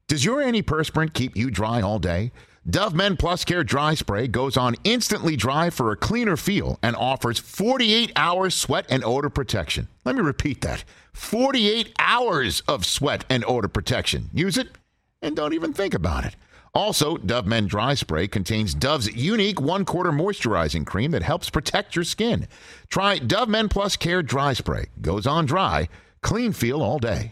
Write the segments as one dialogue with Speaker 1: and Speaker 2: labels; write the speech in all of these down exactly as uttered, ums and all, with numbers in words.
Speaker 1: Does your antiperspirant keep you dry all day? Dove Men Plus Care Dry Spray goes on instantly dry for a cleaner feel and offers forty-eight hours sweat and odor protection. Let me repeat that. forty-eight hours of sweat and odor protection. Use it and don't even think about it. Also, Dove Men Dry Spray contains Dove's unique one-quarter moisturizing cream that helps protect your skin. Try Dove Men Plus Care Dry Spray. Goes on dry, clean feel all day.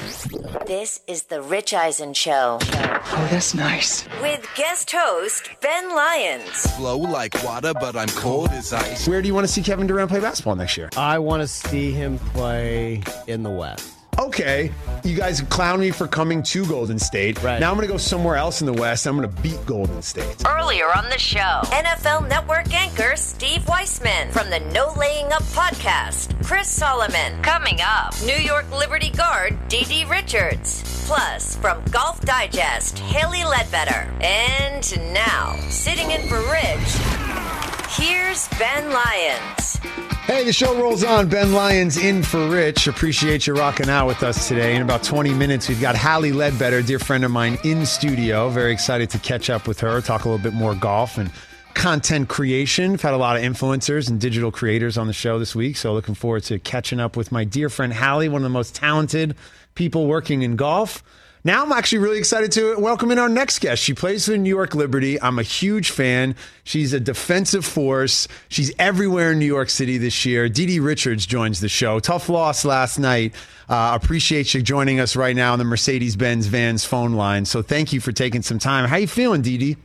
Speaker 2: This is the Rich Eisen Show.
Speaker 3: Oh, that's nice.
Speaker 2: With guest host Ben Lyons.
Speaker 4: Flow like water, but I'm cold as ice.
Speaker 5: Where do you want to see Kevin Durant play basketball next year?
Speaker 6: I want to see him play in the West.
Speaker 5: Okay, you guys clown me for coming to Golden State.
Speaker 6: Right.
Speaker 5: Now I'm going to go somewhere else in the West. I'm going to beat Golden State.
Speaker 2: Earlier on the show, N F L Network anchor Steve Weissman from the No Laying Up podcast. Chris Solomon. Coming up, New York Liberty guard D D Richards. Plus, from Golf Digest, Haley Ledbetter. And now, sitting in for Rich, here's Ben Lyons.
Speaker 5: Hey, the show rolls on. Ben Lyons in for Rich. Appreciate you rocking out with us today. In about twenty minutes, we've got Hallie Ledbetter, dear friend of mine, in studio. Very excited to catch up with her, talk a little bit more golf and content creation. We've had a lot of influencers and digital creators on the show this week, so looking forward to catching up with my dear friend Hallie, one of the most talented people working in golf. Now I'm actually really excited to welcome in our next guest. She plays for the New York Liberty. I'm a huge fan. She's a defensive force. She's everywhere in New York City this year. D D Richards joins the show. Tough loss last night. Uh, appreciate you joining us right now on the Mercedes-Benz Vans phone line. So thank you for taking some time. How you feeling, D D?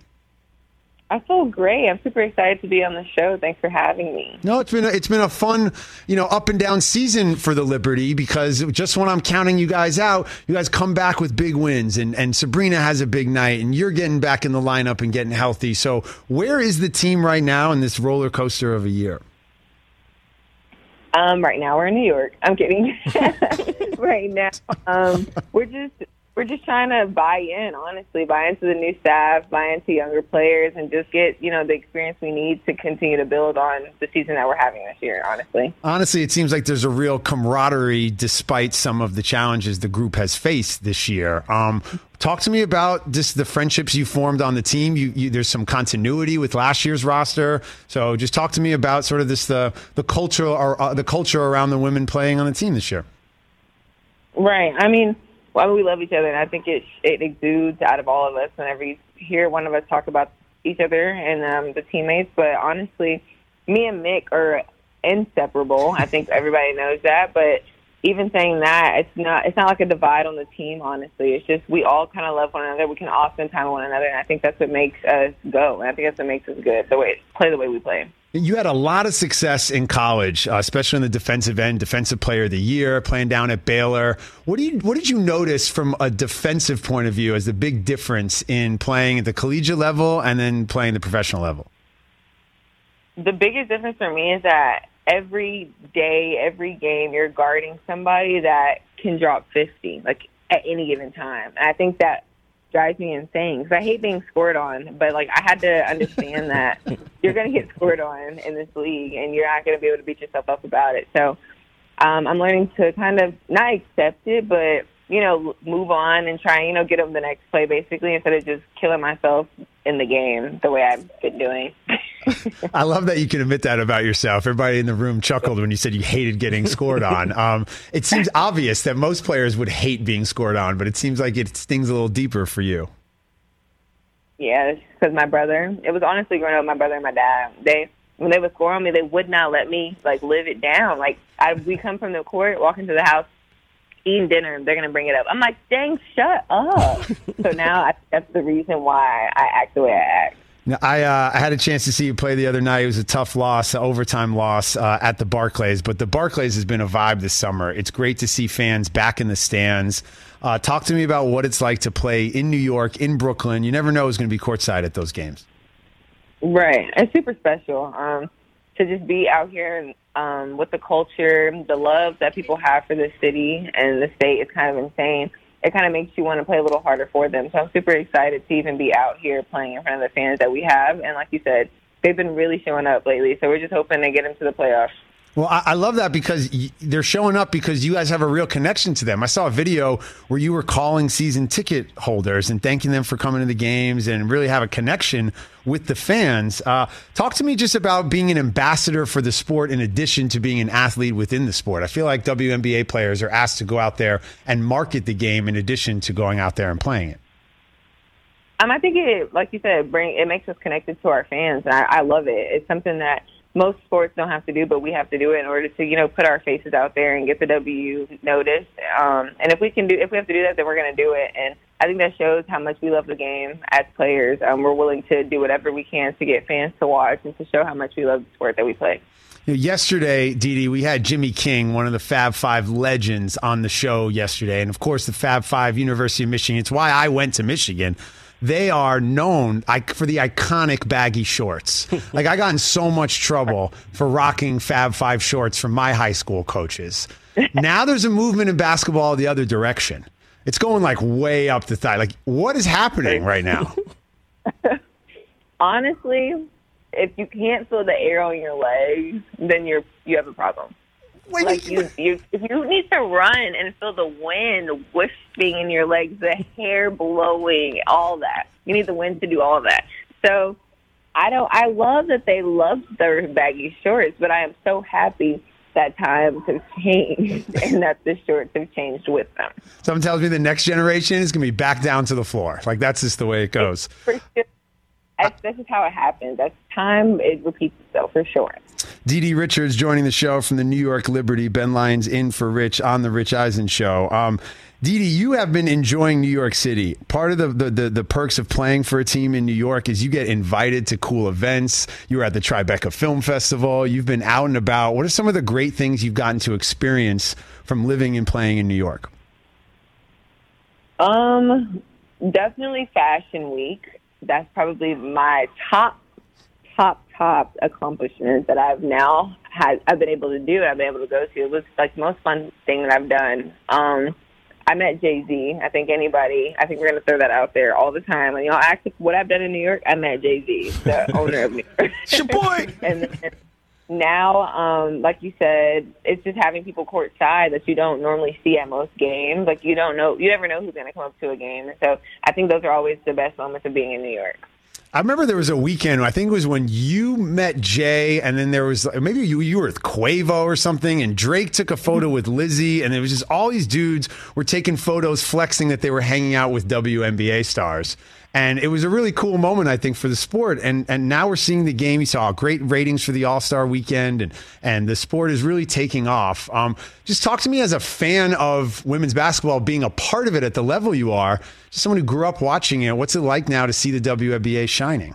Speaker 7: I feel great. I'm super excited to be on the show. Thanks for having me.
Speaker 5: No, it's been a, it's been a fun, you know, up and down season for the Liberty, because just when I'm counting you guys out, you guys come back with big wins, and, and Sabrina has a big night, and you're getting back in the lineup and getting healthy. So where is the team right now in this roller coaster of a year?
Speaker 7: Um, right now we're in New York. I'm kidding. Right now, um, we're just we're just trying to buy in. Honestly, buy into the new staff, buy into younger players, and just get you know the experience we need to continue to build on the season that we're having this year. Honestly,
Speaker 5: honestly, it seems like there's a real camaraderie despite some of the challenges the group has faced this year. Um, talk to me about just the friendships you formed on the team. You, you, there's some continuity with last year's roster, so just talk to me about sort of this the the culture or uh, the culture around the women playing on the team this year.
Speaker 7: Right. I mean. Well, we love each other, and I think it it exudes out of all of us whenever you hear one of us talk about each other and um, the teammates. But honestly, me and Mick are inseparable. I think everybody knows that. But even saying that, it's not it's not like a divide on the team. Honestly, it's just we all kind of love one another. We can all spend time with one another, and I think that's what makes us go. And I think that's what makes us good. The way play the way we play.
Speaker 5: You had a lot of success in college, uh, especially on the defensive end, defensive player of the year, playing down at Baylor. What do you, what did you notice from a defensive point of view as the big difference in playing at the collegiate level and then playing the professional level?
Speaker 7: The biggest difference for me is that every day, every game, you're guarding somebody that can drop fifty, like at any given time. And I think that drives me insane because I hate being scored on, but like I had to understand that you're going to get scored on in this league and you're not going to be able to beat yourself up about it. So um, I'm learning to kind of not accept it, but, you know, move on and try, you know, get them the next play basically instead of just killing myself in the game the way I've been doing.
Speaker 5: I love that you can admit that about yourself. Everybody in the room chuckled when you said you hated getting scored on. Um, it seems obvious that most players would hate being scored on, but it seems like it stings a little deeper for you.
Speaker 7: Yeah, it's because my brother, it was honestly growing up with my brother and my dad. They, when they would score on me, they would not let me, like, live it down. Like, I, we come from the court, walk into the house, eating dinner, and they're going to bring it up. I'm like, dang, shut up. So now I, that's the reason why I act the way I act.
Speaker 5: Now, I uh, I had a chance to see you play the other night. It was a tough loss, an overtime loss uh, at the Barclays. But the Barclays has been a vibe this summer. It's great to see fans back in the stands. Uh, talk to me about what it's like to play in New York, in Brooklyn. You never know who's going to be courtside at those games.
Speaker 7: Right. It's super special um, to just be out here and um, with the culture, the love that people have for the city and the state is kind of insane. It kind of makes you want to play a little harder for them. So I'm super excited to even be out here playing in front of the fans that we have. And like you said, they've been really showing up lately. So we're just hoping to get into the playoffs.
Speaker 5: Well, I, I love that because y- they're showing up because you guys have a real connection to them. I saw a video where you were calling season ticket holders and thanking them for coming to the games and really have a connection with the fans. Uh, talk to me just about being an ambassador for the sport in addition to being an athlete within the sport. I feel like W N B A players are asked to go out there and market the game in addition to going out there and playing it.
Speaker 7: Um, I think it, like you said, bring it makes us connected to our fans, and I, I love it. It's something that most sports don't have to do, but we have to do it in order to, you know, put our faces out there and get the W noticed. Um, and if we can do, if we have to do that, then we're going to do it. And I think that shows how much we love the game as players. Um, we're willing to do whatever we can to get fans to watch and to show how much we love the sport that we play.
Speaker 5: Yesterday, Dee Dee, we had Jimmy King, one of the Fab Five legends, on the show yesterday. And, of course, the Fab Five, University of Michigan. It's why I went to Michigan. They are known for the iconic baggy shorts. Like, I got in so much trouble for rocking Fab Five shorts from my high school coaches. Now there's a movement in basketball the other direction. It's going, like, way up the thigh. Like, what is happening right now?
Speaker 7: Honestly, if you can't feel the air on your legs, then you're you have a problem.
Speaker 5: Wait,
Speaker 7: like you, you, if you need to run and feel the wind wisping in your legs, the hair blowing, all that. You need the wind to do all of that. So I don't. I love that they love their baggy shorts, but I am so happy that times have changed and that the shorts have changed with them.
Speaker 5: Someone tells me the next generation is going to be back down to the floor. Like, that's just the way it goes.
Speaker 7: For sure. That's, this is how it happens. That's time. It repeats itself for sure.
Speaker 5: Dee Dee Richards joining the show from the New York Liberty. Ben Lyons in for Rich on the Rich Eisen Show. Um, Dee Dee, you have been enjoying New York City. Part of the, the, the, the perks of playing for a team in New York is you get invited to cool events. You were at the Tribeca Film Festival. You've been out and about. What are some of the great things you've gotten to experience from living and playing in New York?
Speaker 7: Um, definitely Fashion Week. That's probably my top, top, top accomplishment that I've now had. I've been able to do. I've been able to go to. It was like the most fun thing that I've done. Um, I met Jay-Z. I think anybody. I think we're gonna throw that out there all the time. And you know, actually, what I've done in New York, I met Jay-Z, the owner of New York.
Speaker 5: It's your boy.
Speaker 7: And then now, um, like you said, it's just having people courtside that you don't normally see at most games. Like, you don't know, you never know who's going to come up to a game. So I think those are always the best moments of being in New York.
Speaker 5: I remember there was a weekend, I think it was when you met Jay, and then there was, maybe you, you were with Quavo or something, and Drake took a photo with Lizzie, and it was just all these dudes were taking photos flexing that they were hanging out with W N B A stars. And it was a really cool moment, I think, for the sport. And and now we're seeing the game. You saw great ratings for the All-Star weekend, and, and the sport is really taking off. Um, just talk to me as a fan of women's basketball, being a part of it at the level you are, just someone who grew up watching it. What's it like now to see the W N B A shining?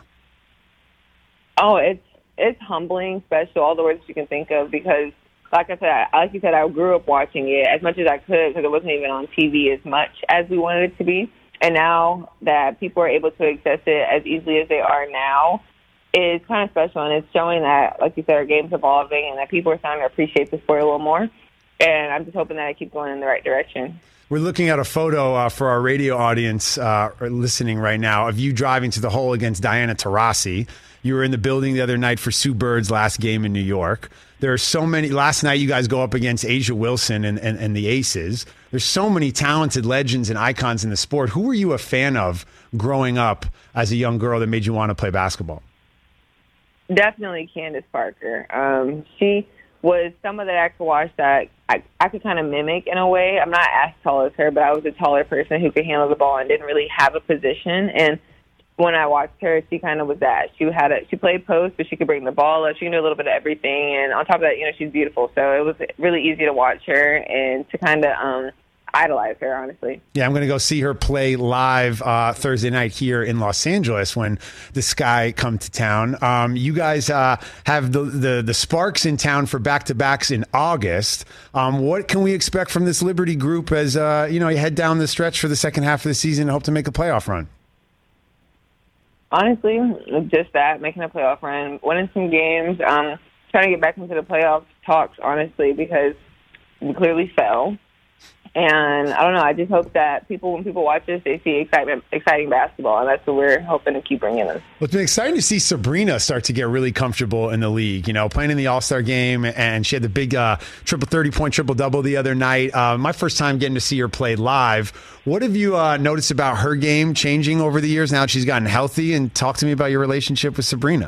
Speaker 7: Oh, it's it's humbling, special, all the words you can think of, because, like I said, I, like you said, I grew up watching it as much as I could because it wasn't even on T V as much as we wanted it to be. And now that people are able to access it as easily as they are now, it's kind of special. And it's showing that, like you said, our game's evolving and that people are starting to appreciate the sport a little more. And I'm just hoping that I keep going in the right direction.
Speaker 5: We're looking at a photo uh, for our radio audience uh, listening right now of you driving to the hole against Diana Taurasi. You were in the building the other night for Sue Bird's last game in New York. There are so many. Last night, you guys go up against Asia Wilson and, and, and the Aces. There's so many talented legends and icons in the sport. Who were you a fan of growing up as a young girl that made you want to play basketball?
Speaker 7: Definitely Candace Parker. Um, she was someone that I could watch that I, I could kind of mimic in a way. I'm not as tall as her, but I was a taller person who could handle the ball and didn't really have a position. And when I watched her, she kind of was that. She had a, she played post, but she could bring the ball up. She knew a little bit of everything. And on top of that, you know, she's beautiful. So it was really easy to watch her and to kind of um, idolize her, honestly.
Speaker 5: Yeah, I'm going to go see her play live uh, Thursday night here in Los Angeles when the Sky come to town. Um, you guys uh, have the, the the Sparks in town for back-to-backs in August. Um, what can we expect from this Liberty group as uh, you know you head down the stretch for the second half of the season and hope to make a playoff run?
Speaker 7: Honestly, just that, making a playoff run, winning some games, um, trying to get back into the playoff talks, honestly, because we clearly fell. And I don't know. I just hope that people, when people watch this, they see excitement, exciting basketball, and that's what we're hoping to keep bringing them.
Speaker 5: Well, it's been exciting to see Sabrina start to get really comfortable in the league. You know, playing in the All-Star game, and she had the big uh, triple thirty-point triple-double the other night. Uh, my first time getting to see her play live. What have you uh, noticed about her game changing over the years now that she's gotten healthy? And talk to me about your relationship with Sabrina.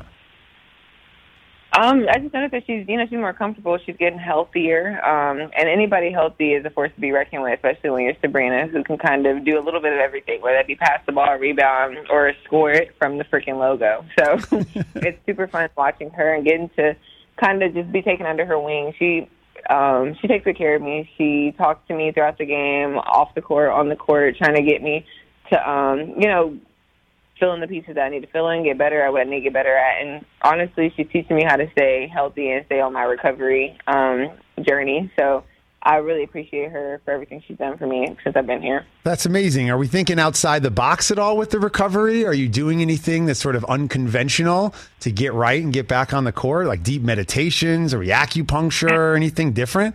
Speaker 7: Um, I just noticed that she's, you know, she's more comfortable. She's getting healthier, um, and anybody healthy is a force to be reckoned with, especially when you're Sabrina, who can kind of do a little bit of everything, whether that be pass the ball, rebound, or score it from the freaking logo. So it's super fun watching her and getting to kind of just be taken under her wing. She um, she takes good care of me. She talks to me throughout the game, off the court, on the court, trying to get me to, um, you know, fill in the pieces that I need to fill in, get better at what I need to get better at. And honestly, she's teaching me how to stay healthy and stay on my recovery um, journey. So I really appreciate her for everything she's done for me since I've been here.
Speaker 5: That's amazing. Are we thinking outside the box at all with the recovery? Are you doing anything that's sort of unconventional to get right and get back on the court, like deep meditations or acupuncture or anything different?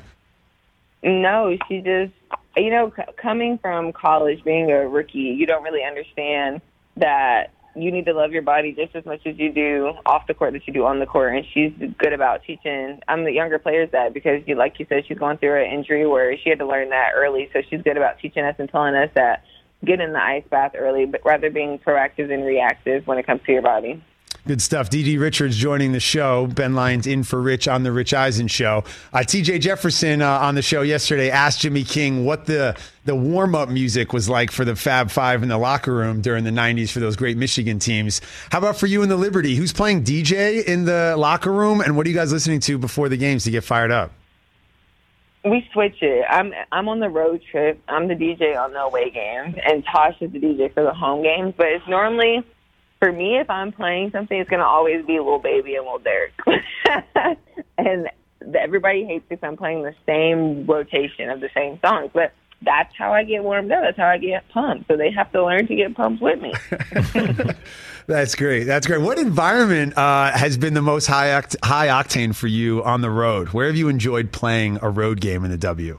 Speaker 7: No, she just, you know, c- coming from college, being a rookie, you don't really understand that you need to love your body just as much as you do off the court that you do on the court. And she's good about teaching I'm the younger players that, because you, like you said, she's going through an injury where she had to learn that early. So she's good about teaching us and telling us that get in the ice bath early, but rather being proactive than reactive when it comes to your body.
Speaker 5: Good stuff. D D Richards joining the show. Ben Lyons in for Rich on the Rich Eisen Show. Uh, T J Jefferson uh, on the show yesterday asked Jimmy King what the, the warm-up music was like for the Fab Five in the locker room during the nineties for those great Michigan teams. How about for you in the Liberty? Who's playing D J in the locker room, and what are you guys listening to before the games to get fired up?
Speaker 7: We switch it. I'm I'm on the road trip. I'm the D J on the away games, and Tosh is the D J for the home games. But it's normally... For me, if I'm playing something, it's going to always be Lil Baby and Lil Durk. And everybody hates if I'm playing the same rotation of the same songs. But that's how I get warmed up. That's how I get pumped. So they have to learn to get pumped with me.
Speaker 5: That's great. That's great. What environment uh, has been the most high oct- high octane for you on the road? Where have you enjoyed playing a road game in the W?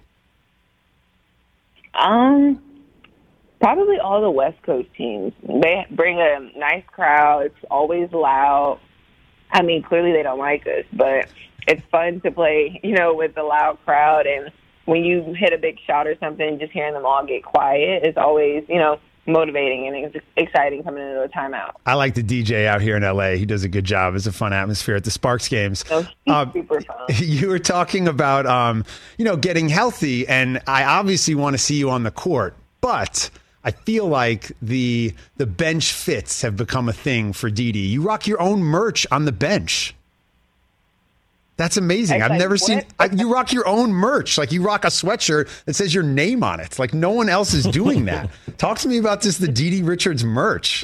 Speaker 7: Um... Probably all the West Coast teams. They bring a nice crowd. It's always loud. I mean, clearly they don't like us, but it's fun to play, you know, with the loud crowd. And when you hit a big shot or something, just hearing them all get quiet is always, you know, motivating and it's exciting coming into a timeout.
Speaker 5: I like the D J out here in L A. He does a good job. It's a fun atmosphere at the Sparks games.
Speaker 7: So he's um, super fun.
Speaker 5: You were talking about, um, you know, getting healthy, and I obviously want to see you on the court, but I feel like the the bench fits have become a thing for Dee Dee. You rock your own merch on the bench. That's amazing. I've never seen I, you rock your own merch. Like you rock a sweatshirt that says your name on it. Like no one else is doing that. Talk to me about this, the Dee Dee Richards merch.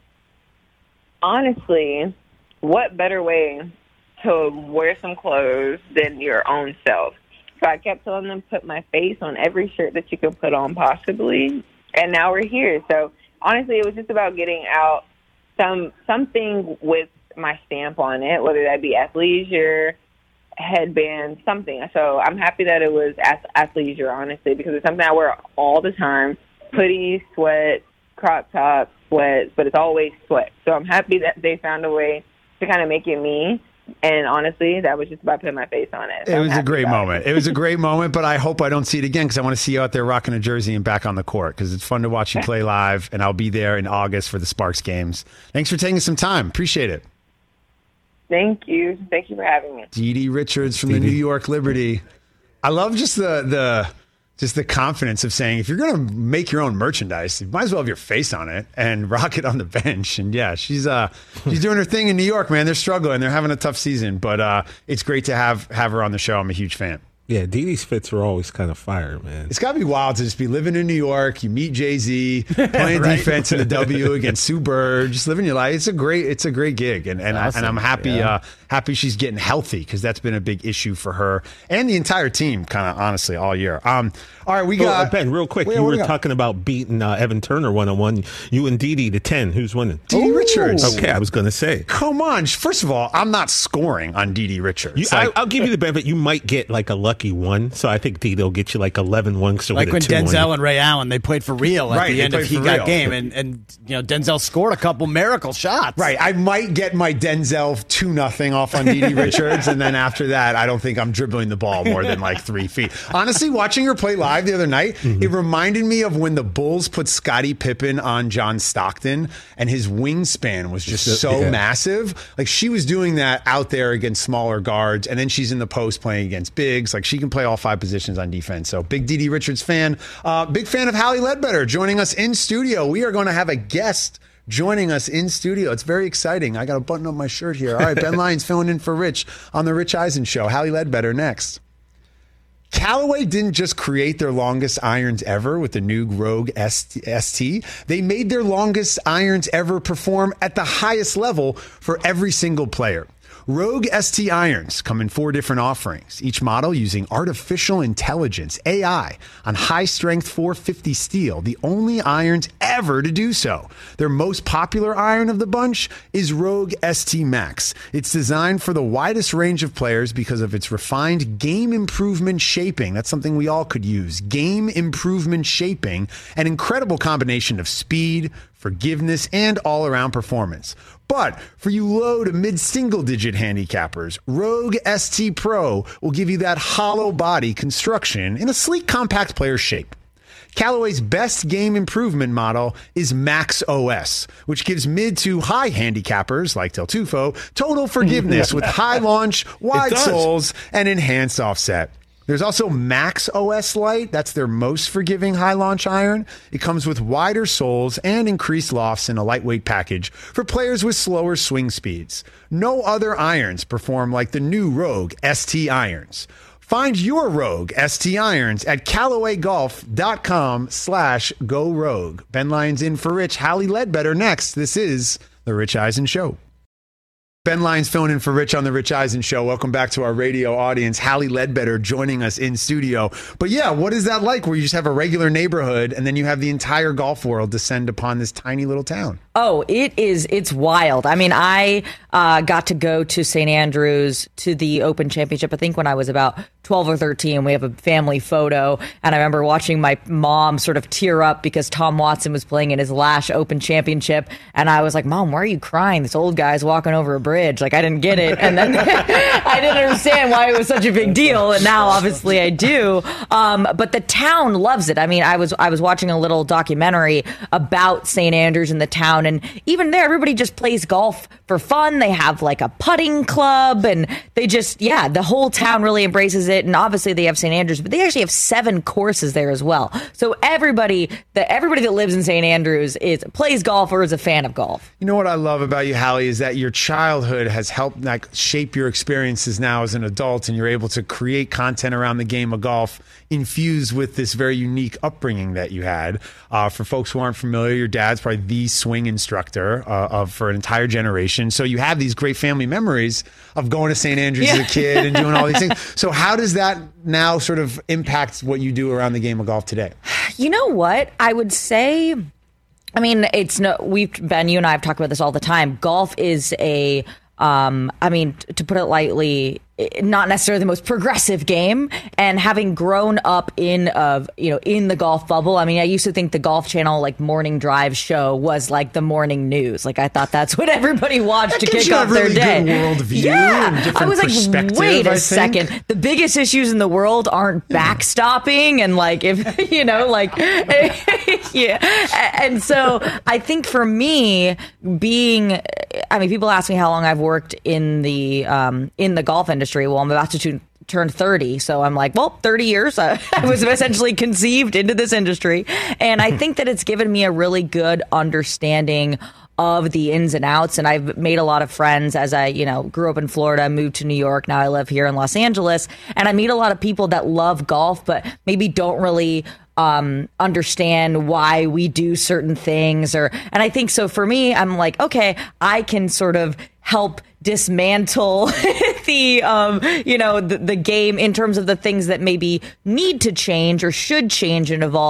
Speaker 7: Honestly, what better way to wear some clothes than your own self? So I kept telling them put my face on every shirt that you could put on possibly. And now we're here. So honestly, it was just about getting out some something with my stamp on it, whether that be athleisure, headband, something. So I'm happy that it was athleisure, honestly, because it's something I wear all the time. Hoodies, sweats, crop tops, sweats, but it's always sweat. So I'm happy that they found a way to kind of make it me. And honestly, that was just about putting my face on it. So
Speaker 5: it was a great moment. It. it was a great moment, but I hope I don't see it again because I want to see you out there rocking a jersey and back on the court because it's fun to watch you play live, and I'll be there in August for the Sparks games. Thanks for taking some time. Appreciate it.
Speaker 7: Thank you. Thank you for having me.
Speaker 5: Dee Dee Richards from Dee Dee. the New York Liberty. I love just the the just the confidence of saying, if you're going to make your own merchandise, you might as well have your face on it and rock it on the bench. And yeah, she's uh she's doing her thing in New York, man. They're struggling. They're having a tough season, but uh, it's great to have have her on the show. I'm a huge fan.
Speaker 8: Yeah, Dee Dee's fits are always kind of fire, man.
Speaker 5: It's got to be wild to just be living in New York. You meet Jay-Z, playing right? defense in the W against Sue Bird, just living your life. It's a great, it's a great gig, and and, awesome. I, and I'm happy, yeah. uh, happy she's getting healthy because that's been a big issue for her and the entire team, kind of honestly, all year. Um, all right, we got
Speaker 8: well, uh, Ben. Real quick, wait, you were we talking about beating uh, Evan Turner one on one. You and Dee Dee to ten. Who's winning?
Speaker 5: Dee Dee Richards Richards.
Speaker 8: Okay, I was going to say.
Speaker 5: Come on. First of all, I'm not scoring on D D Richards.
Speaker 8: You,
Speaker 5: like,
Speaker 8: I, I'll give you the benefit. You might get like a lucky one. So I think they'll get you like eleven one. So
Speaker 9: like when Denzel and Ray Allen, they played for real at
Speaker 5: right,
Speaker 9: the end of He Got
Speaker 5: real.
Speaker 9: Game. And, and, you know, Denzel scored a couple miracle shots.
Speaker 5: Right. I might get my Denzel two nothing off on D D Richards. And then after that, I don't think I'm dribbling the ball more than like three feet. Honestly, watching her play live the other night, mm-hmm. it reminded me of when the Bulls put Scottie Pippen on John Stockton and his wingspan was just so yeah. massive. Like she was doing that out there against smaller guards, and then she's in the post playing against bigs. Like she can play all five positions on defense. So big D D Richards fan. Uh, big fan of Hallie Ledbetter joining us in studio. We are going to have a guest joining us in studio. It's very exciting. I got to button up my shirt here. All right, Ben Lyons filling in for Rich on the Rich Eisen Show. Hallie Ledbetter next. Callaway didn't just create their longest irons ever with the new Rogue S T. They made their longest irons ever perform at the highest level for every single player. Rogue S T irons come in four different offerings, each model using artificial intelligence, A I, on high-strength four fifty steel, the only irons ever to do so. Their most popular iron of the bunch is Rogue S T Max. It's designed for the widest range of players because of its refined game improvement shaping. That's something we all could use. Game improvement shaping, an incredible combination of speed, forgiveness, and all-around performance. But for you low to mid-single-digit handicappers, Rogue S T Pro will give you that hollow body construction in a sleek, compact player shape. Callaway's best game improvement model is Max O S, which gives mid to high handicappers like Del Tufo total forgiveness with high launch, wide soles, and enhanced offset. There's also Max O S Lite. That's their most forgiving high launch iron. It comes with wider soles and increased lofts in a lightweight package for players with slower swing speeds. No other irons perform like the new Rogue S T irons. Find your Rogue S T irons at CallawayGolf.com slash go Rogue. Ben Lyons in for Rich. Hallie Ledbetter next. This is The Rich Eisen Show. Ben Lyons filling in for Rich on the Rich Eisen Show. Welcome back to our radio audience. Hallie Ledbetter joining us in studio. But yeah, what is that like where you just have a regular neighborhood and then you have the entire golf world descend upon this tiny little town?
Speaker 10: Oh, it is. It's wild. I mean, I uh, got to go to Saint Andrews to the Open Championship, I think when I was about twelve or thirteen. We have a family photo. And I remember watching my mom sort of tear up because Tom Watson was playing in his last Open Championship. And I was like, Mom, why are you crying? This old guy's walking over a bridge. Like, I didn't get it. And then I didn't understand why it was such a big deal. And now, obviously, I do. Um, but the town loves it. I mean, I was I was watching a little documentary about Saint Andrews and the town. And even there, everybody just plays golf for fun. They have like a putting club and they just, yeah, the whole town really embraces it. And obviously they have Saint Andrews, but they actually have seven courses there as well. So everybody that everybody that lives in Saint Andrews is plays golf or is a fan of golf.
Speaker 5: You know what I love about you, Hallie, is that your childhood has helped like shape your experiences now as an adult, and you're able to create content around the game of golf infused with this very unique upbringing that you had. Uh, for folks who aren't familiar, your dad's probably the swing instructor uh, of for an entire generation. So you have these great family memories of going to Saint Andrews yeah. as a kid and doing all these things. So how does that now sort of impact what you do around the game of golf today?
Speaker 10: You know what? I would say, I mean, it's no, we've, Ben, you and I have talked about this all the time. Golf is a, um, I mean, to put it lightly, not necessarily the most progressive game. And having grown up in of you know in the golf bubble, I mean, I used to think the Golf Channel like morning drive show was like the morning news. Like I thought that's what everybody watched
Speaker 5: that
Speaker 10: to kick
Speaker 5: you
Speaker 10: off
Speaker 5: a really
Speaker 10: their day.
Speaker 5: Good world view
Speaker 10: yeah,
Speaker 5: and
Speaker 10: I was like, wait a
Speaker 5: I
Speaker 10: second.
Speaker 5: Think.
Speaker 10: The biggest issues in the world aren't backstopping and like if you know like yeah. And so I think for me, being, I mean, people ask me how long I've worked in the um, in the golf industry. Well, I'm about to tune, turn thirty. So I'm like, well, thirty years. Uh, I was essentially conceived into this industry. And I think that it's given me a really good understanding of the ins and outs. And I've made a lot of friends as I, you know, grew up in Florida, moved to New York. Now I live here in Los Angeles. And I meet a lot of people that love golf, but maybe don't really Um, understand why we do certain things, or and I think so for me, I'm like, okay, I can sort of help dismantle the um, you know the, the game in terms of the things that maybe need to change or should change and evolve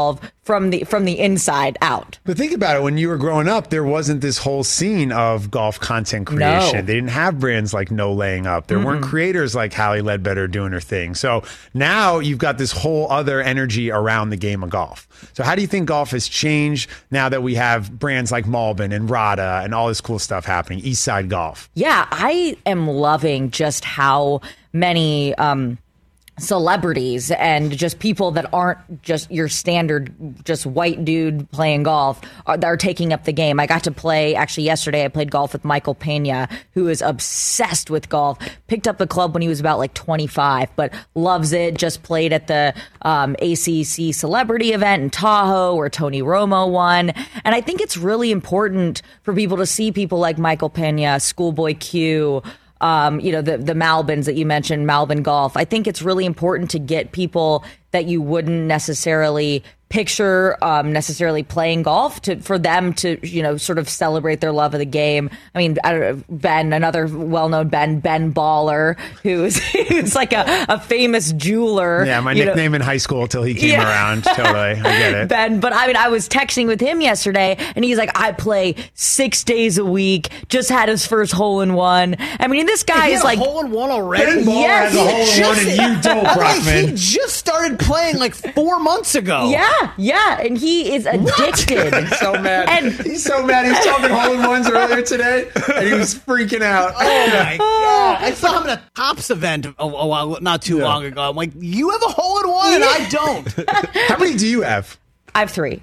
Speaker 10: from the from the inside out.
Speaker 5: But think about it. When you were growing up, there wasn't this whole scene of golf content creation.
Speaker 10: No.
Speaker 5: They didn't have brands like No Laying Up. There mm-hmm. weren't creators like Hallie Ledbetter doing her thing. So now you've got this whole other energy around the game of golf. So how do you think golf has changed now that we have brands like Malbon and Rada and all this cool stuff happening? Eastside Golf.
Speaker 10: Yeah, I am loving just how many um, celebrities and just people that aren't just your standard just white dude playing golf are, that are taking up the game. I got to play, actually yesterday I played golf with Michael Pena, who is obsessed with golf. Picked up the club when he was about like twenty-five, but loves it. Just played at the um, A C C celebrity event in Tahoe where Tony Romo won. And I think it's really important for people to see people like Michael Pena, Schoolboy Q, Um, you know, the, the Malbons that you mentioned, Malbon Golf. I think it's really important to get people that you wouldn't necessarily picture um, necessarily playing golf to for them to, you know, sort of celebrate their love of the game. I mean, I don't know, Ben, another well-known Ben, Ben Baller, who's who's like a, a famous jeweler.
Speaker 5: Yeah, my nickname know. in high school till he came yeah. around. Totally, I get it.
Speaker 10: Ben, but I mean, I was texting with him yesterday, and he's like, I play six days a week, just had his first hole-in-one. I mean, this guy
Speaker 9: he
Speaker 10: is
Speaker 9: had
Speaker 10: like...
Speaker 9: a hole-in-one already?
Speaker 5: Ben Baller
Speaker 10: yes,
Speaker 5: has a hole-in-one and you don't, Brockman.
Speaker 9: Like, he just started playing like four months ago.
Speaker 10: Yeah. Yeah, and he is addicted.
Speaker 5: He's so mad.
Speaker 10: And
Speaker 5: he's so mad. He was talking hole-in-ones earlier today, and he was freaking out.
Speaker 9: Oh, my God. I saw him at a Tops event a, a while, not too yeah. long ago. I'm like, you have a hole-in-one, and I don't.
Speaker 5: How many do you have?
Speaker 10: I have three.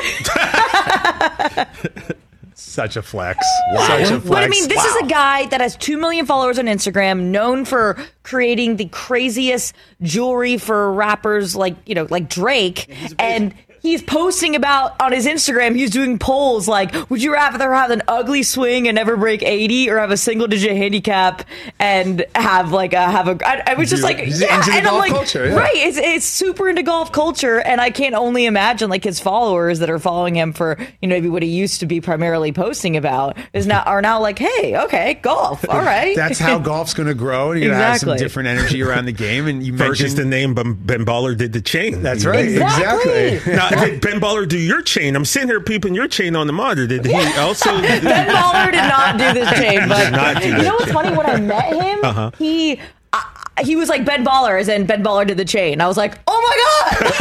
Speaker 5: Such a flex. Wow. Such a flex.
Speaker 10: But I mean, this
Speaker 5: wow.
Speaker 10: is a guy that has two million followers on Instagram, known for creating the craziest jewelry for rappers like, you know, like Drake. Yeah, and he's posting about on his Instagram, he's doing polls like, would you rather have an ugly swing and never break eighty or have a single digit handicap and have like a, have a, I, I was just
Speaker 5: Dude,
Speaker 10: like,
Speaker 5: he's
Speaker 10: yeah.
Speaker 5: into
Speaker 10: And
Speaker 5: the
Speaker 10: I'm
Speaker 5: golf
Speaker 10: like,
Speaker 5: culture, yeah.
Speaker 10: right. It's, it's super into golf culture. And I can't only imagine like his followers that are following him for, you know, maybe what he used to be primarily posting about is now, are now like, hey, okay, golf. All right.
Speaker 5: That's how golf's going to grow. And you're going to
Speaker 10: exactly.
Speaker 5: have some different energy around the game and immersion.
Speaker 8: Just the name Ben Baller did the chain.
Speaker 5: That's right.
Speaker 10: Exactly.
Speaker 5: exactly.
Speaker 8: Now, did Ben Baller do your chain? I'm sitting here peeping your chain on the monitor. Did he also?
Speaker 10: Ben Baller did not do this chain, but
Speaker 8: did not do
Speaker 10: you know what's funny? When I met him,
Speaker 8: uh-huh.
Speaker 10: he uh, he was like Ben Baller, as in Ben Baller did the chain. I was like, oh my god!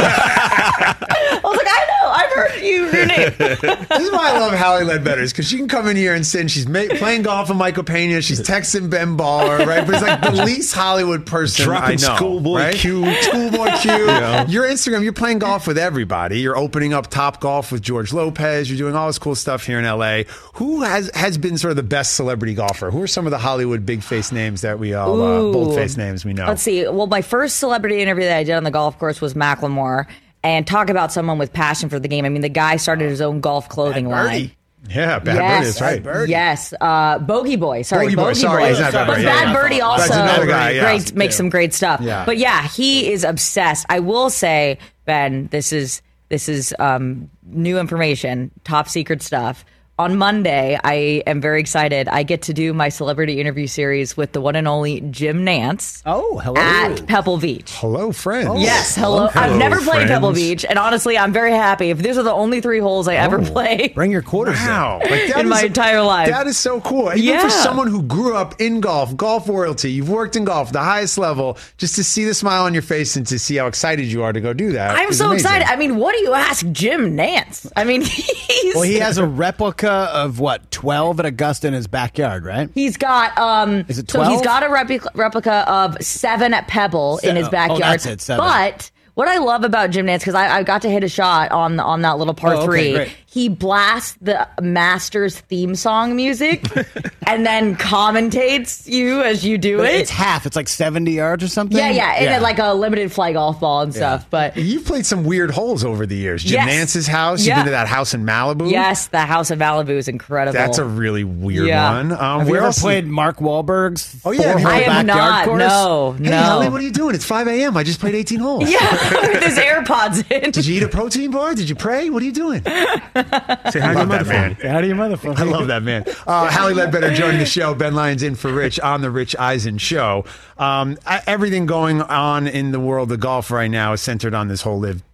Speaker 10: I was like, I know, I've heard you your name.
Speaker 5: This is why I love Hallie Ledbetter, is because she can come in here and say she's ma- playing golf with Michael Pena, she's texting Ben Baller, right? But it's like the least Hollywood person
Speaker 8: Dropping
Speaker 5: I know.
Speaker 8: Schoolboy
Speaker 5: right?
Speaker 8: Q.
Speaker 5: Schoolboy Q. Yeah. Your Instagram, you're playing golf with everybody. You're opening up Top Golf with George Lopez. You're doing all this cool stuff here in L A. Who has, has been sort of the best celebrity golfer? Who are some of the Hollywood big face names that we all, uh, bold face names we know?
Speaker 10: Let's see. Well, my first celebrity interview that I did on the golf course was Macklemore. And talk about someone with passion for the game. I mean, the guy started his own golf clothing line.
Speaker 5: Yeah, Bad
Speaker 10: yes,
Speaker 5: Birdie, that's right.
Speaker 10: Birdie. Yes, uh, Bogey Boy. Sorry,
Speaker 5: Bogey Boy.
Speaker 10: Bogey
Speaker 5: Sorry,
Speaker 10: Boy.
Speaker 5: he's not Bad
Speaker 10: But
Speaker 5: Birdie.
Speaker 10: Bad
Speaker 5: Yeah,
Speaker 10: Birdie
Speaker 5: yeah.
Speaker 10: also
Speaker 5: That's another guy, yeah.
Speaker 10: great, makes some great stuff.
Speaker 5: Yeah.
Speaker 10: But yeah, he is obsessed. I will say, Ben, this is this is um, new information, top secret stuff. On Monday, I am very excited. I get to do my celebrity interview series with the one and only Jim Nance.
Speaker 9: Oh, hello.
Speaker 10: At Pebble Beach.
Speaker 5: Hello, friends.
Speaker 10: Oh, yes, hello.
Speaker 5: hello.
Speaker 10: I've never played
Speaker 5: friends.
Speaker 10: Pebble Beach, and honestly, I'm very happy. If these are the only three holes I ever
Speaker 9: Oh,
Speaker 10: play.
Speaker 9: Bring your quarters
Speaker 5: Wow.
Speaker 9: in.
Speaker 5: Like that
Speaker 10: in
Speaker 5: is
Speaker 10: my
Speaker 5: a-
Speaker 10: entire life.
Speaker 5: That is so cool. Even
Speaker 10: Yeah.
Speaker 5: for someone who grew up in golf, golf royalty, you've worked in golf, the highest level, just to see the smile on your face and to see how excited you are to go do that.
Speaker 10: I'm
Speaker 5: is
Speaker 10: so
Speaker 5: amazing.
Speaker 10: excited. I mean, what do you ask Jim Nance? I mean, he's
Speaker 9: Well, he has a replica of what, twelve at Augusta in his backyard, right?
Speaker 10: he's got um.
Speaker 9: Is it
Speaker 10: So he's
Speaker 9: twelve?
Speaker 10: got a replica, replica of seven at Pebble in his
Speaker 9: Se- oh,
Speaker 10: backyard.
Speaker 9: that's it, seven.
Speaker 10: But what I love about Jim Nance, because I, I got to hit a shot on on that little par
Speaker 9: Oh, okay,
Speaker 10: three,
Speaker 9: great.
Speaker 10: he blasts the Masters theme song music and then commentates you as you do it.
Speaker 9: It's half. It's like seventy yards or something.
Speaker 10: Yeah, yeah, and then like a limited fly golf ball and stuff. But
Speaker 5: You've played some weird holes over the years. Jim
Speaker 10: Yes.
Speaker 5: Nance's house. You've
Speaker 10: Yeah.
Speaker 5: been to that house in Malibu.
Speaker 10: yes, the House of Malibu is incredible.
Speaker 5: That's a really weird
Speaker 10: Yeah.
Speaker 5: one. Um,
Speaker 9: Have you
Speaker 5: where
Speaker 9: ever
Speaker 5: else?
Speaker 9: played Mark Wahlberg's
Speaker 5: Oh, yeah.
Speaker 9: four-hole
Speaker 10: I
Speaker 9: backyard
Speaker 10: have not.
Speaker 9: course?
Speaker 10: No,
Speaker 5: Hey,
Speaker 10: no.
Speaker 5: Holly, what are you doing? It's five a.m. I just played eighteen holes.
Speaker 10: Yeah, with his AirPods in.
Speaker 5: Did you eat a protein bar? Did you pray? What are you doing?
Speaker 8: Say hi
Speaker 5: I
Speaker 8: to your
Speaker 5: love that man.
Speaker 8: motherfucker.
Speaker 9: How do you motherfucker?
Speaker 5: I love that man. Uh, Hallie Ledbetter joining the show. Ben Lyons in for Rich on the Rich Eisen Show. Um, I- everything going on in the world of golf right now is centered on this whole Live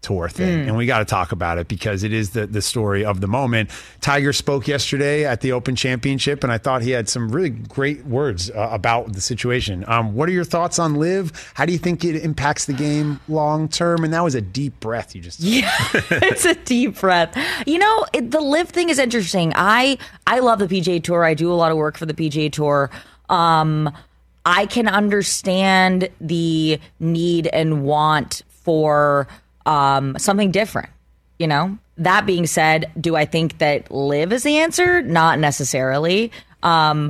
Speaker 5: tour thing,
Speaker 10: Mm.
Speaker 5: and we got to talk about it because it is the the story of the moment. Tiger spoke yesterday at the Open Championship, and I thought he had some really great words uh, about the situation. Um, what are your thoughts on Liv? How do you think it impacts the game long term? And that was a deep breath you just took.
Speaker 10: Yeah, it's a deep breath. You know, it, the Liv thing is interesting. I I love the P G A Tour. I do a lot of work for the P G A Tour. Um, I can understand the need and want for um, something different. You know, that being said, do I think that Liv is the answer? Not necessarily. Um,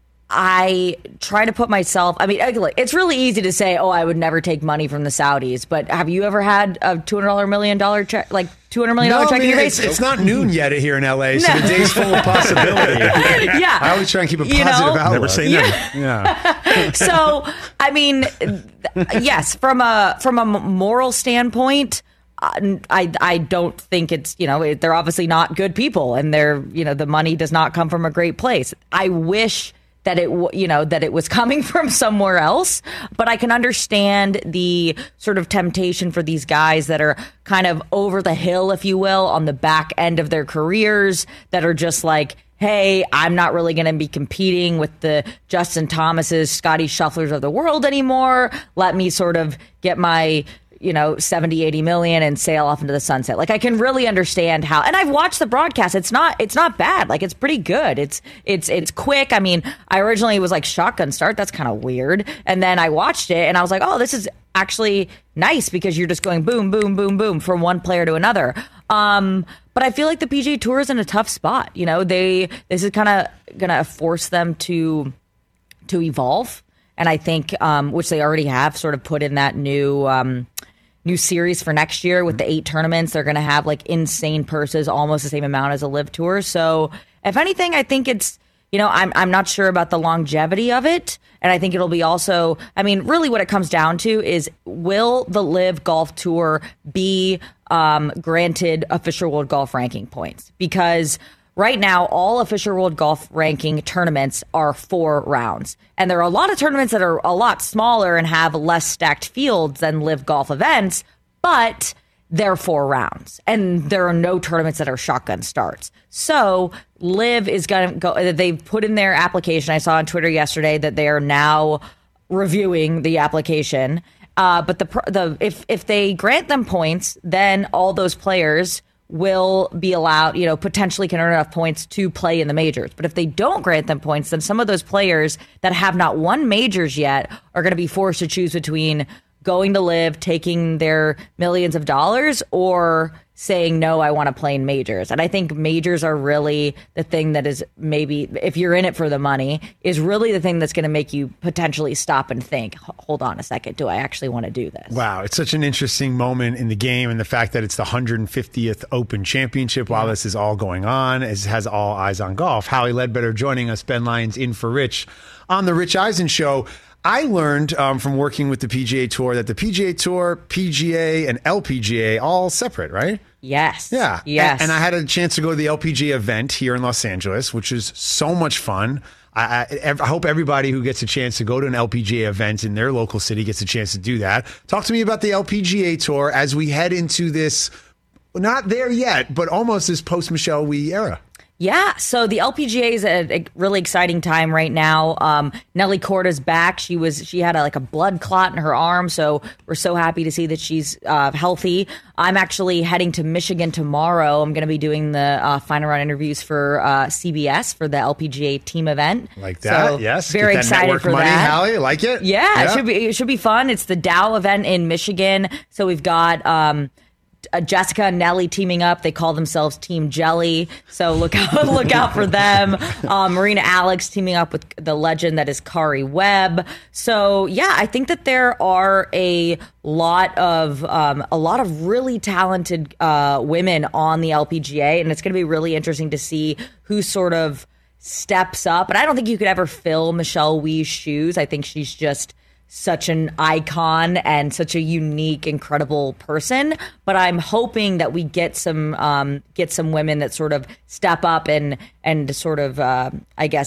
Speaker 10: I try to put myself, I mean, it's really easy to say, oh, I would never take money from the Saudis. But have you ever had a two hundred million dollars check, like two hundred million dollars
Speaker 5: No,
Speaker 10: check
Speaker 5: I
Speaker 10: in
Speaker 5: mean,
Speaker 10: your
Speaker 5: it's,
Speaker 10: face?
Speaker 5: it's not noon yet here in L A, so
Speaker 10: No.
Speaker 5: the day's full of possibility.
Speaker 10: Yeah.
Speaker 5: I always try and keep a
Speaker 10: You
Speaker 5: positive
Speaker 10: know?
Speaker 5: outlook.
Speaker 8: Never say
Speaker 10: Yeah.
Speaker 8: never.
Speaker 5: Yeah.
Speaker 10: So, I mean, th- yes, from a from a moral standpoint, uh, I I don't think it's, you know, it, they're obviously not good people, and they're, you know, the money does not come from a great place. I wish that it, w- you know, that it was coming from somewhere else, but I can understand the sort of temptation for these guys that are kind of over the hill, if you will, on the back end of their careers, that are just like, hey, I'm not really going to be competing with the Justin Thomases, Scotty Schefflers of the world anymore. Let me sort of get my, you know, seventy, eighty million and sail off into the sunset. Like, I can really understand how, and I've watched the broadcast. It's not, it's not bad. Like, it's pretty good. It's, it's, it's quick. I mean, I originally was like, shotgun start. That's kind of weird. And then I watched it and I was like, oh, this is actually nice because you're just going boom, boom, boom, boom from one player to another. Um, but I feel like the P G A Tour is in a tough spot. You know, they, this is kind of going to force them to, to evolve. And I think, um, which they already have sort of put in that new, um, new series for next year with the eight tournaments. They're going to have like insane purses, almost the same amount as a Live Tour. So if anything, I think it's, you know, I'm I'm not sure about the longevity of it. And I think it'll be also, I mean, really what it comes down to is, will the Live Golf Tour be um, granted official world golf ranking points? Because right now, all official world golf ranking tournaments are four rounds. And there are a lot of tournaments that are a lot smaller and have less stacked fields than Live Golf events, but they're four rounds. And there are no tournaments that are shotgun starts. So Live is going to go, they've put in their application. I saw on Twitter yesterday that they are now reviewing the application. Uh, but the the if if they grant them points, then all those players will be allowed, you know, potentially can earn enough points to play in the majors. But if they don't grant them points, then some of those players that have not won majors yet are going to be forced to choose between going to Live, taking their millions of dollars, or saying, no, I want to play in majors. And I think majors are really the thing that is, maybe if you're in it for the money, is really the thing that's going to make you potentially stop and think, hold on a second, do I actually want to do this?
Speaker 5: Wow, it's such an interesting moment in the game, and the fact that it's the one hundred fiftieth Open Championship while this is all going on, it has all eyes on golf. Hallie Ledbetter joining us, Ben Lyons in for Rich on the Rich Eisen Show. I learned um, from working with the P G A Tour that the P G A Tour, P G A, and L P G A all separate, right?
Speaker 10: Yes.
Speaker 5: Yeah.
Speaker 10: Yes.
Speaker 5: And, and I had a chance to go to the L P G A event here in Los Angeles, which is so much fun. I, I, I hope everybody who gets a chance to go to an L P G A event in their local city gets a chance to do that. Talk to me about the L P G A Tour as we head into this, not there yet, but almost this post-Michelle Wie era.
Speaker 10: Yeah, so the L P G A is a, a really exciting time right now. Um, Nelly Korda's back. She was she had a, like a blood clot in her arm, so we're so happy to see that she's uh, healthy. I'm actually heading to Michigan tomorrow. I'm going to be doing the uh, final round interviews for uh, C B S for the L P G A team event.
Speaker 5: Like that,
Speaker 10: so
Speaker 5: yes.
Speaker 10: Very
Speaker 5: Get that
Speaker 10: excited
Speaker 5: network
Speaker 10: for
Speaker 5: money,
Speaker 10: that.
Speaker 5: Hallie, like it?
Speaker 10: Yeah,
Speaker 5: yeah,
Speaker 10: it should be it should be fun. It's the Dow event in Michigan, so we've got. Um, Uh, Jessica and Nelly teaming up. They call themselves Team Jelly, so look out look out for them. Um, Marina Alex teaming up with the legend that is Kari Webb. So yeah, I think that there are a lot of um, a lot of really talented uh, women on the L P G A, and it's going to be really interesting to see who sort of steps up. But I don't think you could ever fill Michelle Wie's shoes. I think she's just such an icon and such a unique, incredible person. But I'm hoping that we get some um, get some women that sort of step up and and sort of uh, I guess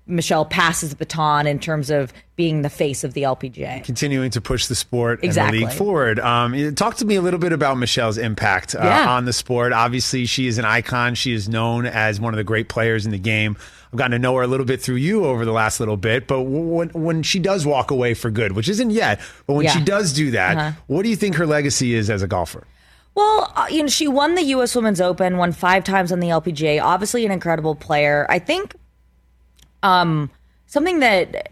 Speaker 10: Michelle passes the baton in terms of being the face of the L P G A.
Speaker 5: Continuing to push the sport
Speaker 10: Exactly.
Speaker 5: and the league forward. Um, talk to me a little bit about Michelle's impact uh,
Speaker 10: Yeah.
Speaker 5: on the sport. Obviously, she is an icon. She is known as one of the great players in the game. I've gotten to know her a little bit through you over the last little bit, but when when she does walk away for good, which isn't yet, but when
Speaker 10: Yeah.
Speaker 5: she does do that,
Speaker 10: Uh-huh.
Speaker 5: what do you think her legacy is as a golfer?
Speaker 10: Well, uh, you know, she won the U S Women's Open, won five times on the L P G A. Obviously, an incredible player. I think um, something that,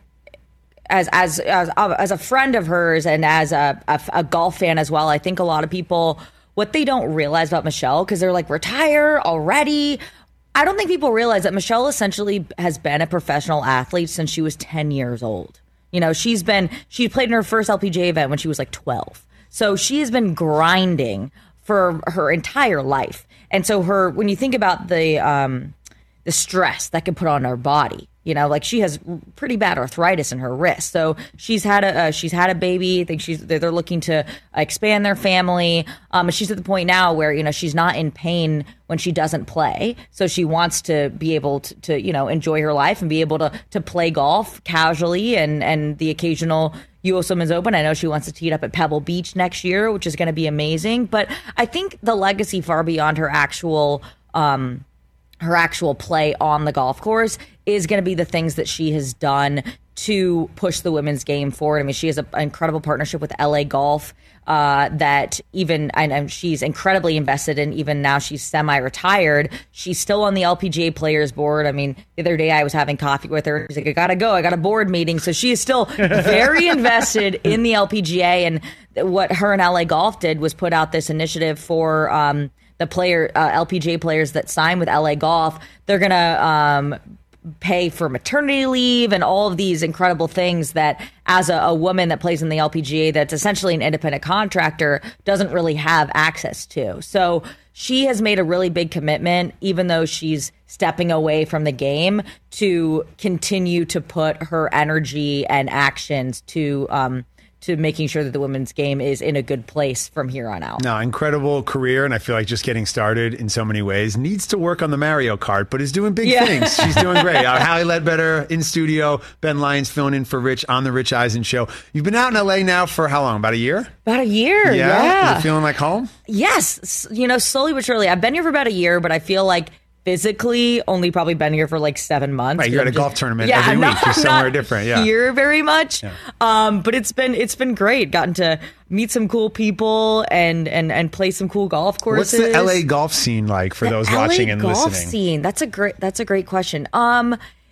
Speaker 10: as as as as a friend of hers and as a, a a golf fan as well, I think a lot of people, what they don't realize about Michelle, because they're like, retire already. I don't think people realize that Michelle essentially has been a professional athlete since she was ten years old. You know, she's been she played in her first L P G A event when she was like twelve. So she has been grinding for her entire life. And so her, when you think about the um, the stress that can put on her body, you know, like she has pretty bad arthritis in her wrist. So she's had a uh, she's had a baby. I think she's they're, they're looking to expand their family. Um, and she's at the point now where, you know, she's not in pain when she doesn't play. So she wants to be able to, to you know, enjoy her life and be able to to play golf casually and and the occasional U S Women's Open. I know she wants to tee it up at Pebble Beach next year, which is going to be amazing. But I think the legacy far beyond her actual um, her actual play on the golf course is going to be the things that she has done to push the women's game forward. I mean, she has a, an incredible partnership with L A Golf uh, that even, and, and she's incredibly invested in. Even now she's semi-retired. She's still on the L P G A Players Board. I mean, the other day I was having coffee with her. She's like, I got to go. I got a board meeting. So she is still very invested in the L P G A. And what her and L A Golf did was put out this initiative for um, the player uh, L P G A players that sign with L A Golf. They're going to um, pay for maternity leave and all of these incredible things that as a, a woman that plays in the L P G A that's essentially an independent contractor doesn't really have access to. So she has made a really big commitment, even though she's stepping away from the game, to continue to put her energy and actions to um, to making sure that the women's game is in a good place from here on out.
Speaker 5: No, incredible career, and I feel like just getting started in so many ways. Needs to work on the Mario Kart, but is doing big
Speaker 10: Yeah.
Speaker 5: things. She's doing great. Uh, Hallie Ledbetter in studio, Ben Lyons filling in for Rich on the Rich Eisen Show. You've been out in L A now for how long? About a year?
Speaker 10: About a year, yeah.
Speaker 5: Is it feeling like home?
Speaker 10: Yes, s- you know, slowly but surely. I've been here for about a year, but I feel like physically only probably been here for like seven months.
Speaker 5: Right, you're at a
Speaker 10: I'm just-
Speaker 5: golf tournament
Speaker 10: yeah,
Speaker 5: every
Speaker 10: I'm
Speaker 5: week.
Speaker 10: not-
Speaker 5: You're
Speaker 10: I'm
Speaker 5: somewhere
Speaker 10: not
Speaker 5: different, yeah.
Speaker 10: Here very much, um, but it's been it's been great. Gotten to meet some cool people and and and play some cool golf
Speaker 5: What's
Speaker 10: courses.
Speaker 5: the L A golf scene like for
Speaker 10: The
Speaker 5: those
Speaker 10: L A
Speaker 5: watching and
Speaker 10: golf
Speaker 5: listening?
Speaker 10: Scene. That's a great. That's a great question. Um,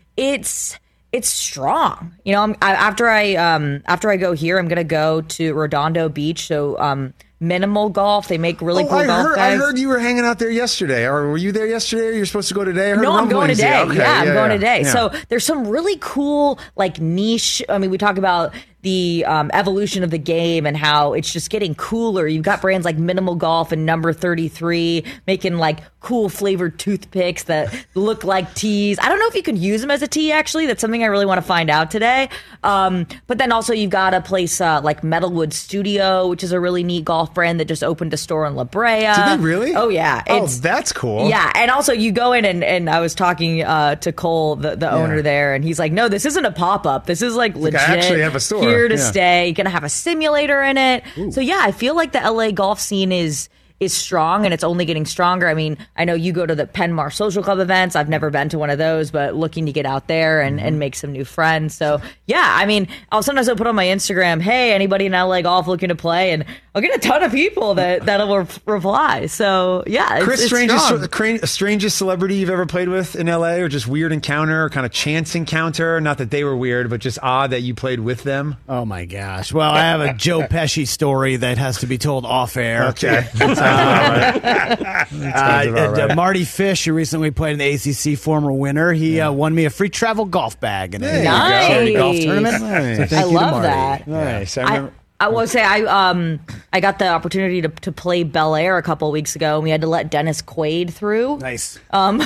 Speaker 10: it's it's strong. You know, I'm, I, after I um after I go here, I'm gonna go to Redondo Beach. So um, minimal golf. They make really
Speaker 5: Oh,
Speaker 10: cool
Speaker 5: I
Speaker 10: golf
Speaker 5: heard, I
Speaker 10: bags.
Speaker 5: heard you were hanging out there yesterday. Or were you there yesterday? Or you're supposed to go today? I heard
Speaker 10: No, I'm going
Speaker 5: rumblings.
Speaker 10: today.
Speaker 5: Yeah,
Speaker 10: Yeah,
Speaker 5: okay.
Speaker 10: I'm
Speaker 5: Yeah,
Speaker 10: going
Speaker 5: yeah.
Speaker 10: today.
Speaker 5: Yeah.
Speaker 10: So there's some really cool, like niche. I mean, we talk about the um, evolution of the game and how it's just getting cooler. You've got brands like Minimal Golf and Number thirty-three making like cool flavored toothpicks that look like teas. I don't know if you could use them as a tea, actually. That's something I really want to find out today. Um, but then also you've got a place uh, like Metalwood Studio, which is a really neat golf brand that just opened a store in La Brea.
Speaker 5: Did they really?
Speaker 10: Oh, yeah.
Speaker 5: Oh,
Speaker 10: It's-
Speaker 5: that's cool.
Speaker 10: Yeah, and also you go in and, and I was talking uh, to Cole, the, the owner there, and he's like, no, this isn't a pop-up. This is like legit.
Speaker 5: I actually have a store.
Speaker 10: Here to
Speaker 5: Yeah.
Speaker 10: stay. You're going to have a simulator in it. So yeah, I feel like the L A golf scene is is strong and it's only getting stronger. I mean, I know you go to the Penmar Social Club events. I've never been to one of those, but looking to get out there and, and make some new friends. So yeah, I mean, I'll sometimes I'll put on my Instagram, hey, anybody in L A golf looking to play? And I'll get a ton of people that, that'll re- reply. So yeah, it's,
Speaker 5: Chris,
Speaker 10: it's
Speaker 5: strangest,
Speaker 10: strong.
Speaker 5: cra- strangest celebrity you've ever played with in L A, or just weird encounter, or kind of chance encounter? Not that they were weird, but just odd that you played with them.
Speaker 9: Oh my gosh! Well, I have a Joe Pesci story that has to be told off air.
Speaker 5: Okay.
Speaker 9: Uh,
Speaker 5: Sounds
Speaker 9: uh,
Speaker 5: about right.
Speaker 9: uh, Marty Fish, who recently played in the A C C, former winner, he uh, won me a free travel golf bag in a
Speaker 5: There you
Speaker 10: Nice.
Speaker 9: charity golf tournament.
Speaker 5: Nice.
Speaker 9: So thank
Speaker 10: I
Speaker 9: you to
Speaker 10: love
Speaker 9: Marty.
Speaker 10: that.
Speaker 5: Nice. I
Speaker 10: I,
Speaker 5: remember.
Speaker 10: I will say I um I got the opportunity to, to play Bel Air a couple of weeks ago, and we had to let Dennis Quaid through.
Speaker 9: Nice.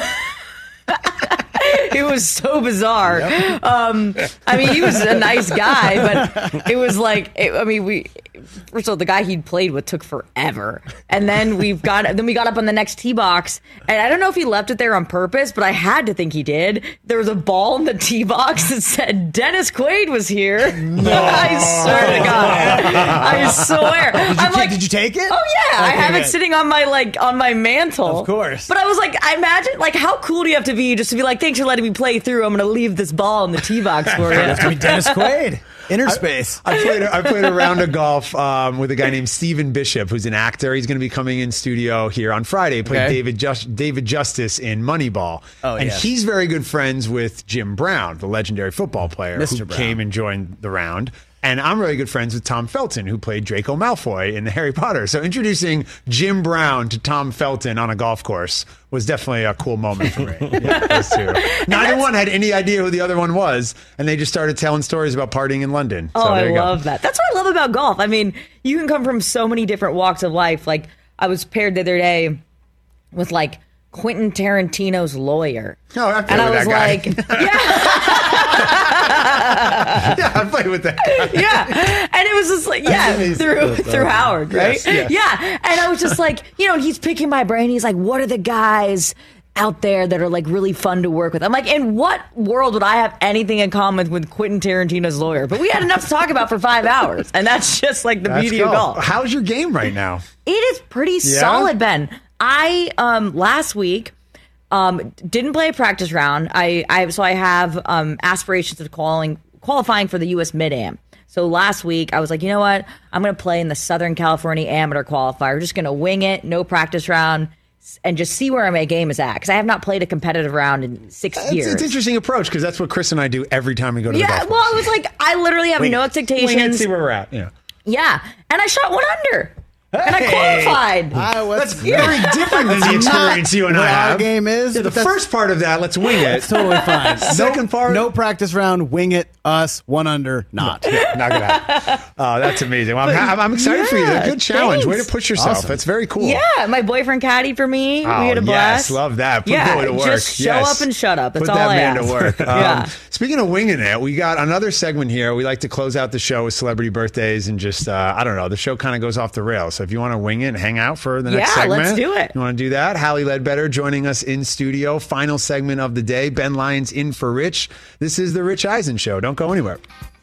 Speaker 10: It was so bizarre. Um, I mean, he was a nice guy, but it was like, it, I mean, we first of all, the guy he played with took forever. And then we've got then we got up on the next tee box, and I don't know if he left it there on purpose, but I had to think he did. There was a ball in the tee box that said Dennis Quaid was here. No. I swear to God. I swear.
Speaker 9: Did you,
Speaker 10: I'm
Speaker 9: ta-
Speaker 10: like,
Speaker 9: did you take it?
Speaker 10: Oh yeah, I
Speaker 9: Okay,
Speaker 10: have it
Speaker 9: good.
Speaker 10: sitting on my like on my mantle.
Speaker 9: Of course.
Speaker 10: But I was like, I imagine like how cool do you have to be just to be like, thanks for letting me play through. I'm going to leave this ball in the tee box for you.
Speaker 9: You have to be Dennis Quaid. Inner space.
Speaker 5: I played, I played a round of golf um, with a guy named Stephen Bishop, who's an actor. He's going to be coming in studio here on Friday. He played
Speaker 9: Okay.
Speaker 5: David Just, David Justice in Moneyball.
Speaker 9: Oh,
Speaker 5: and
Speaker 9: yes.
Speaker 5: he's very good friends with Jim Brown, the legendary football player
Speaker 9: Mister
Speaker 5: who
Speaker 9: Brown.
Speaker 5: came and joined the round. And I'm really good friends with Tom Felton, who played Draco Malfoy in Harry Potter. So introducing Jim Brown to Tom Felton on a golf course was definitely a cool moment for me. Yeah, those two. Neither one had any idea who the other one was, and they just started telling stories about partying in London.
Speaker 10: Oh,
Speaker 5: So there
Speaker 10: I
Speaker 5: you go.
Speaker 10: love that. That's what I love about golf. I mean, you can come from so many different walks of life. Like, I was paired the other day with, like, Quentin Tarantino's lawyer.
Speaker 5: Oh, I played
Speaker 10: and I
Speaker 5: with
Speaker 10: was
Speaker 5: that guy.
Speaker 10: like, yeah.
Speaker 5: Yeah, I played with that guy.
Speaker 10: Yeah. And it was just like, yeah, through through Howard, right?
Speaker 5: Yes, yes.
Speaker 10: Yeah. And I was just like, you know, and he's picking my brain. He's like, what are the guys out there that are like really fun to work with? I'm like, in what world would I have anything in common with Quentin Tarantino's lawyer? But we had enough to talk about for five hours. And that's just like the
Speaker 5: Let's
Speaker 10: beauty
Speaker 5: go.
Speaker 10: of golf.
Speaker 5: How's your game right now?
Speaker 10: It is pretty
Speaker 5: Yeah?
Speaker 10: solid, Ben. I um last week um didn't play a practice round. I I so I have um aspirations of qualifying qualifying for the U S Mid-Am. So last week I was like, you know what? I'm going to play in the Southern California Amateur Qualifier. We're just going to wing it, no practice round, and just see where my game is at, because I have not played a competitive round in six
Speaker 5: It's,
Speaker 10: years.
Speaker 5: it's an interesting approach because that's what Chris and I do every time we go to the
Speaker 10: Yeah,
Speaker 5: golf
Speaker 10: well,
Speaker 5: course.
Speaker 10: it was like I literally have
Speaker 5: Wing
Speaker 10: no
Speaker 5: it.
Speaker 10: expectations.
Speaker 5: Wing it, see where we're at. Yeah.
Speaker 10: Yeah, and I shot one under, and I
Speaker 9: Hey!
Speaker 10: qualified.
Speaker 9: I was,
Speaker 5: That's very different than the experience you and I
Speaker 9: what our
Speaker 5: have.
Speaker 9: game is.
Speaker 5: Yeah, the
Speaker 9: but that's-
Speaker 5: first part of that, let's wing it.
Speaker 9: It's totally fine.
Speaker 5: Second
Speaker 9: no,
Speaker 5: part,
Speaker 9: no practice round. Wing it. Us one under. Not.
Speaker 5: not gonna happen. Oh, that's amazing. Well, I'm, I'm, I'm excited for you.
Speaker 10: yeah,
Speaker 5: Good challenge. Way
Speaker 10: thanks.
Speaker 5: to push yourself.
Speaker 9: Awesome.
Speaker 5: That's very cool.
Speaker 10: Yeah, my boyfriend caddied for me.
Speaker 5: Oh,
Speaker 10: we had a blast.
Speaker 5: yes, love that. Put
Speaker 10: yeah,
Speaker 5: boy to work.
Speaker 10: just show
Speaker 5: Yes.
Speaker 10: up and shut up. That's
Speaker 5: Put
Speaker 10: all
Speaker 5: that
Speaker 10: I
Speaker 5: man
Speaker 10: ask.
Speaker 5: to work. Um,
Speaker 10: Yeah.
Speaker 5: Speaking of winging it, we got another segment here. We like to close out the show with celebrity birthdays and just, uh, I don't know, the show kind of goes off the rails. So if you want to wing it and hang out for the next
Speaker 10: Yeah,
Speaker 5: segment,
Speaker 10: let's do it.
Speaker 5: You want to do that? Hallie Ledbetter joining us in studio. Final segment of the day. Ben Lyons in for Rich. This is the Rich Eisen Show. Don't go anywhere.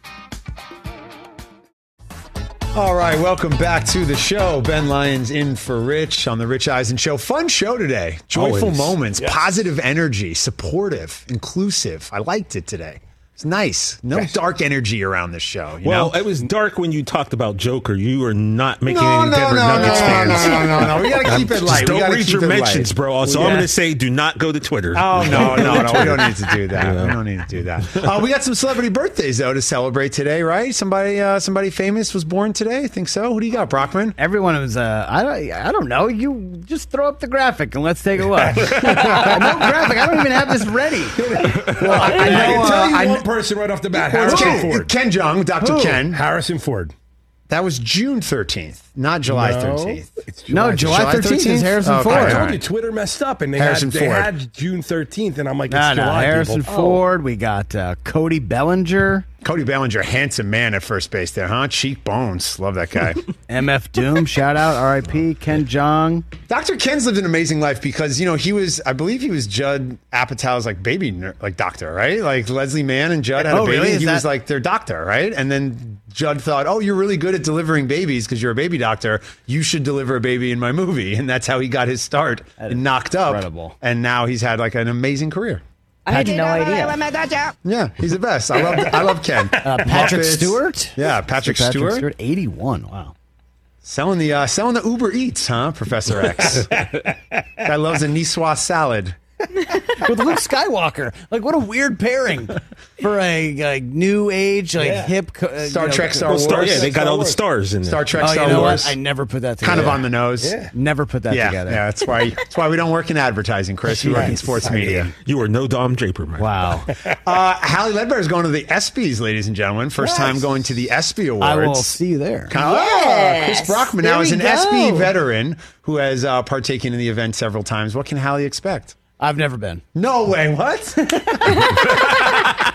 Speaker 5: All right, welcome back to the show. Ben Lyons in for Rich on the Rich Eisen Show. Fun show today. Joyful
Speaker 8: Always.
Speaker 5: moments,
Speaker 8: Yes.
Speaker 5: positive energy, supportive, inclusive. I liked it today. It's nice. No dark energy around this show. You
Speaker 8: Well,
Speaker 5: know?
Speaker 8: it was dark when you talked about Joker. You were not making
Speaker 5: No,
Speaker 8: any
Speaker 5: no,
Speaker 8: Denver
Speaker 5: no,
Speaker 8: Nuggets
Speaker 5: no,
Speaker 8: fans.
Speaker 5: no, no, no, no. We gotta keep it
Speaker 8: Just
Speaker 5: light. We
Speaker 8: don't
Speaker 5: gotta
Speaker 8: read
Speaker 5: keep
Speaker 8: your
Speaker 5: it light.
Speaker 8: mentions, bro. So
Speaker 5: Yeah.
Speaker 8: I'm going to say, do not go to Twitter.
Speaker 5: Oh, no, no, no. We don't need to do that. We don't need to do that. Uh, we got some celebrity birthdays, though, to celebrate today, right? Somebody uh, somebody famous was born today? I think so. Who do you got, Brockman?
Speaker 9: Everyone was. Uh, I don't. I don't know. You just throw up the graphic and let's take a look. No graphic. I don't even have this ready.
Speaker 5: Well, I, I
Speaker 11: I
Speaker 5: know.
Speaker 11: can tell
Speaker 5: uh,
Speaker 11: you
Speaker 5: I
Speaker 11: one
Speaker 5: kn-
Speaker 11: person right off the bat.
Speaker 5: Who?
Speaker 11: Harrison Ford.
Speaker 5: Ken Jeong, Doctor
Speaker 11: Who?
Speaker 5: Ken.
Speaker 11: Harrison Ford.
Speaker 5: That was June thirteenth, not July
Speaker 11: No.
Speaker 5: thirteenth.
Speaker 11: It's
Speaker 9: No, July thirteenth is Harrison
Speaker 5: Okay,
Speaker 9: Ford.
Speaker 11: I
Speaker 5: all
Speaker 11: told
Speaker 5: right.
Speaker 11: you Twitter messed up, and they
Speaker 5: Harrison
Speaker 11: had they
Speaker 5: Ford.
Speaker 11: had June thirteenth, and I'm like, it's
Speaker 9: No, no.
Speaker 11: July.
Speaker 9: Harrison
Speaker 11: people.
Speaker 9: Ford. We got uh, Cody Bellinger.
Speaker 5: Cody Bellinger, handsome man at first base there, huh? Cheekbones. Love that guy.
Speaker 9: M F Doom. Shout out. R I P Ken Jeong.
Speaker 5: Doctor Ken's lived an amazing life because, you know, he was, I believe he was Judd Apatow's like baby, ner- like doctor, right? Like Leslie Mann and Judd had
Speaker 9: Oh,
Speaker 5: a baby.
Speaker 9: really? Is
Speaker 5: He was
Speaker 9: that-
Speaker 5: like their doctor, right? And then Judd thought, oh, you're really good at delivering babies because you're a baby doctor. You should deliver a baby in my movie. And that's how he got his start and knocked up.
Speaker 9: incredible.
Speaker 5: And now he's had like an amazing career.
Speaker 10: I had no idea.
Speaker 5: Yeah, he's the best. I love I love Ken.
Speaker 9: Uh, Patrick
Speaker 5: Muppets.
Speaker 9: Stewart.
Speaker 5: Yeah, Patrick, Stewart.
Speaker 9: eighty-one. Wow.
Speaker 5: Selling the uh, selling the Uber Eats, huh, Professor X? Guy loves a Niçoise salad.
Speaker 9: With Luke Skywalker. Like, what a weird pairing for a like, new age, like
Speaker 11: Yeah.
Speaker 9: hip co- uh,
Speaker 5: Star
Speaker 9: you know,
Speaker 5: Trek,
Speaker 9: co-
Speaker 5: Star
Speaker 8: Well,
Speaker 5: Wars.
Speaker 8: Star, yeah, they got
Speaker 11: Star
Speaker 8: all the
Speaker 11: Wars.
Speaker 8: stars in there.
Speaker 5: Star Trek,
Speaker 9: Oh,
Speaker 5: Star
Speaker 9: you know
Speaker 5: Wars.
Speaker 9: what? I never put that together.
Speaker 5: Kind of on the nose.
Speaker 11: Yeah.
Speaker 9: Never put that
Speaker 5: Yeah,
Speaker 9: together.
Speaker 5: yeah, that's why that's why we don't work in advertising, Chris. We work in
Speaker 9: Yes.
Speaker 5: sports media.
Speaker 8: You are no Dom Draper, man.
Speaker 9: Wow.
Speaker 5: Uh, Hallie Ledbetter is going to the ESPYs, ladies and gentlemen. First
Speaker 11: Yes.
Speaker 5: time going to the ESPY Awards.
Speaker 9: I will see you there.
Speaker 5: Kind of-
Speaker 10: Yes.
Speaker 5: Chris Brockman
Speaker 10: There
Speaker 5: now is
Speaker 10: we
Speaker 5: an
Speaker 10: go.
Speaker 5: ESPY veteran who has uh, partaken in the event several times. What can Hallie expect?
Speaker 9: I've never been.
Speaker 5: No way. What?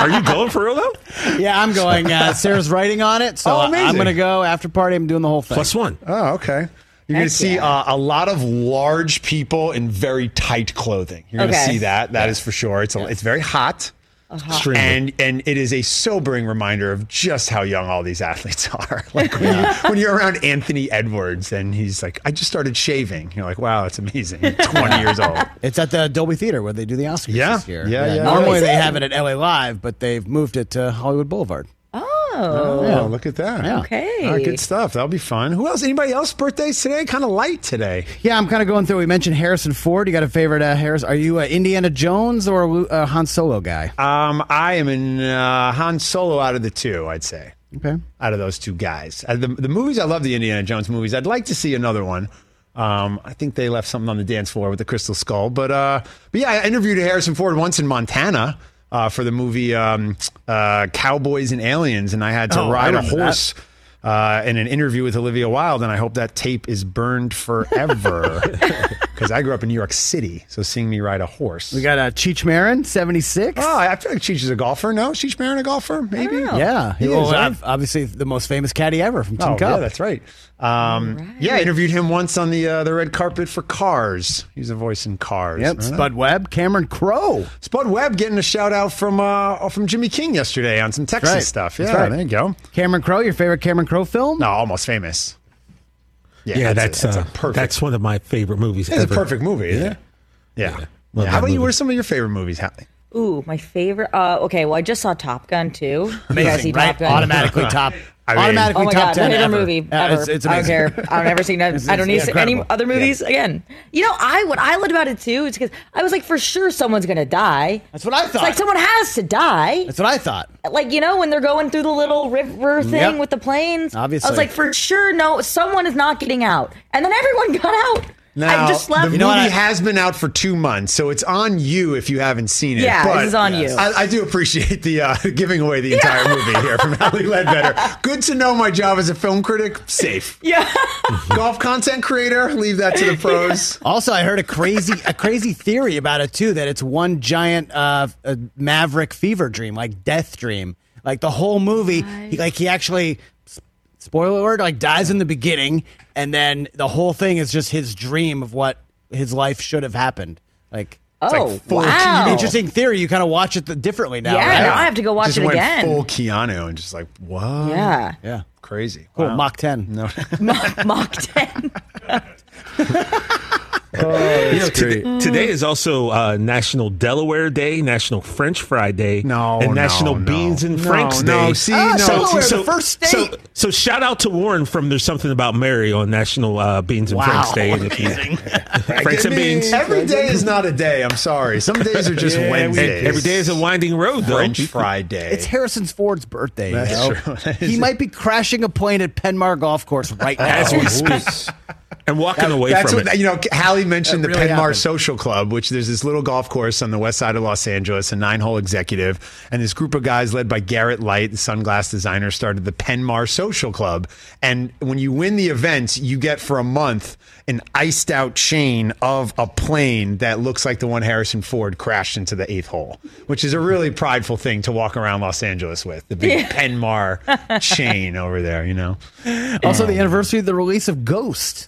Speaker 8: Are you going for real though?
Speaker 9: Yeah, I'm going. Uh, Sarah's writing on it, so
Speaker 5: Oh, amazing.
Speaker 9: I'm going to go after party. I'm doing the whole thing.
Speaker 8: Plus one.
Speaker 5: Oh, okay. You're going to see
Speaker 10: yeah.
Speaker 5: uh, a lot of large people in very tight clothing. You're going to
Speaker 10: Okay.
Speaker 5: see that. That is for sure. It's a, it's very hot.
Speaker 8: Extremely.
Speaker 5: And and it is a sobering reminder of just how young all these athletes are. Like when, you, when you're around Anthony Edwards and he's like, I just started shaving. You're like, wow, that's amazing. twenty years old.
Speaker 9: It's at the Dolby Theater where they do the Oscars
Speaker 5: Yeah.
Speaker 9: this year.
Speaker 5: Yeah, yeah.
Speaker 9: Normally
Speaker 10: Oh, is
Speaker 9: they
Speaker 10: it?
Speaker 9: have it at L A Live, but they've moved it to Hollywood Boulevard.
Speaker 10: Oh.
Speaker 5: Oh, look at that.
Speaker 9: Yeah.
Speaker 10: Okay.
Speaker 5: All right, good stuff. That'll be fun. Who else? Anybody else birthdays today? Kind of light today.
Speaker 9: Yeah, I'm kind of going through. We mentioned Harrison Ford. You got a favorite uh, Harris? Are you a Indiana Jones or a Lu- uh, Han Solo guy?
Speaker 5: Um, I am in uh, Han Solo out of the two, I'd say.
Speaker 9: Okay.
Speaker 5: Out of those two guys. Uh, the, the movies, I love the Indiana Jones movies. I'd like to see another one. Um, I think they left something on the dance floor with the Crystal Skull. But, uh, but yeah, I interviewed Harrison Ford once in Montana uh, for the movie um, uh, Cowboys and Aliens, and I had to
Speaker 9: Oh, I
Speaker 5: ride a
Speaker 9: remember
Speaker 5: horse uh, in an interview with Olivia Wilde, and I hope that tape is burned forever because I grew up in New York City, so seeing me ride a horse.
Speaker 9: We got uh, Cheech Marin, seventy-six.
Speaker 5: Oh, I feel like Cheech is a golfer. No, Cheech Marin a golfer? Maybe.
Speaker 9: Yeah,
Speaker 5: He
Speaker 9: well,
Speaker 5: is, right?
Speaker 9: ob- obviously the most famous caddy ever from Team
Speaker 5: Oh,
Speaker 9: Cup.
Speaker 5: yeah, that's right. Um, Yeah, I interviewed him once on the uh, the red carpet for Cars. He's a voice in Cars.
Speaker 9: Yep,
Speaker 5: Remember that?
Speaker 9: Spud Webb, Cameron Crowe.
Speaker 5: Spud Webb getting a shout out from uh, from Jimmy King yesterday on some Texas
Speaker 9: right.
Speaker 5: stuff.
Speaker 9: That's
Speaker 5: Yeah,
Speaker 9: right.
Speaker 5: there you go.
Speaker 9: Cameron Crowe, your favorite Cameron Crowe film?
Speaker 5: No, Almost Famous.
Speaker 8: Yeah, that's
Speaker 5: a, that's,
Speaker 8: uh,
Speaker 5: a perfect.
Speaker 8: that's one of my favorite movies
Speaker 5: It's a
Speaker 8: ever.
Speaker 5: perfect movie, isn't
Speaker 8: Yeah.
Speaker 5: it? Yeah.
Speaker 8: Love
Speaker 5: Yeah.
Speaker 8: that
Speaker 5: How about you?
Speaker 8: movie.
Speaker 5: What are some of your favorite movies, Hallie?
Speaker 10: Ooh, my favorite. Uh, okay, well, I just saw Top Gun too. You guys
Speaker 9: Amazing,
Speaker 10: see
Speaker 9: right?
Speaker 10: Top Gun?
Speaker 9: Automatically top.
Speaker 5: I mean-
Speaker 9: automatically
Speaker 10: Oh my
Speaker 9: top
Speaker 10: god,
Speaker 9: ten
Speaker 10: my favorite
Speaker 9: ever.
Speaker 10: movie
Speaker 9: Yeah,
Speaker 10: ever.
Speaker 9: It's, it's
Speaker 10: I don't
Speaker 9: amazing.
Speaker 10: care. I've never seen that.
Speaker 9: It's-
Speaker 10: I don't need
Speaker 9: it's
Speaker 10: to see any
Speaker 9: incredible.
Speaker 10: other movies again. You know, I what I loved about it too is because I was like, for sure, someone's gonna die.
Speaker 9: That's what I
Speaker 10: It's
Speaker 9: thought.
Speaker 10: like someone has to die.
Speaker 9: That's what I thought.
Speaker 10: Like, you know, when they're going through the little river thing
Speaker 9: Yep.
Speaker 10: with the planes.
Speaker 9: Obviously.
Speaker 10: I was like, for sure, no, someone is not getting out. And then everyone got out.
Speaker 5: Now,
Speaker 10: I just left.
Speaker 5: the
Speaker 9: You know
Speaker 5: movie
Speaker 9: what, I-
Speaker 5: has been out for two months, so it's on you if you haven't seen it.
Speaker 10: Yeah,
Speaker 5: but
Speaker 10: this is on you.
Speaker 5: I, I do appreciate the uh, giving away the entire movie here from Hallie Ledbetter. Good to know my job as a film critic. Safe.
Speaker 10: Yeah.
Speaker 5: Golf content creator. Leave that to the pros.
Speaker 9: Also, I heard a crazy a crazy theory about it too, that it's one giant uh, uh, Maverick fever dream, like death dream. Like the whole movie, he, like he actually, spoiler alert, like dies in the beginning, and then the whole thing is just his dream of what his life should have happened. Like,
Speaker 10: Oh,
Speaker 5: like full
Speaker 10: wow.
Speaker 9: interesting theory. You kind of watch it th- differently now.
Speaker 10: Yeah,
Speaker 9: right?
Speaker 10: now I have to go watch
Speaker 5: Just
Speaker 10: it
Speaker 5: went
Speaker 10: again.
Speaker 5: full Keanu and just like, what?
Speaker 10: Yeah.
Speaker 9: Yeah.
Speaker 5: Crazy.
Speaker 9: Cool.
Speaker 5: Wow.
Speaker 9: Mach ten.
Speaker 5: No.
Speaker 10: Mach, Mach ten.
Speaker 8: You know, today, today is also uh, National Delaware Day, National French Fry Day,
Speaker 5: No,
Speaker 8: and
Speaker 5: no,
Speaker 8: National
Speaker 5: no.
Speaker 8: Beans and
Speaker 5: No,
Speaker 8: Franks
Speaker 5: no,
Speaker 8: Day.
Speaker 5: see, Oh, no.
Speaker 9: Delaware, the first state.
Speaker 8: So, so shout out to Warren from There's Something About Mary on National uh, Beans and
Speaker 9: Wow.
Speaker 8: Franks Day. And if you- Franks and Beans.
Speaker 5: Every day is not a day. I'm sorry. Some days are just
Speaker 8: And
Speaker 5: Wednesdays.
Speaker 8: every day is a winding road, though.
Speaker 5: French Fry Day.
Speaker 9: It's Harrison Ford's birthday. you
Speaker 5: That's
Speaker 9: know?
Speaker 5: true. That
Speaker 9: He
Speaker 5: is-
Speaker 9: might be crashing a plane at Penmar Golf Course right now.
Speaker 8: As we speak. And walking away
Speaker 5: That's
Speaker 8: from
Speaker 5: what
Speaker 8: it.
Speaker 5: you know. Hallie mentioned
Speaker 9: That
Speaker 5: the
Speaker 9: really
Speaker 5: Penmar
Speaker 9: happened.
Speaker 5: Social Club, which there's this little golf course on the west side of Los Angeles, a nine-hole executive, and this group of guys led by Garrett Light, the sunglass designer, started the Penmar Social Club. And when you win the event, you get for a month an iced-out chain of a plane that looks like the one Harrison Ford crashed into the eighth hole, which is a really prideful thing to walk around Los Angeles with, the big
Speaker 10: Yeah.
Speaker 5: Penmar chain over there. You know.
Speaker 9: Also, the anniversary of the release of Ghost.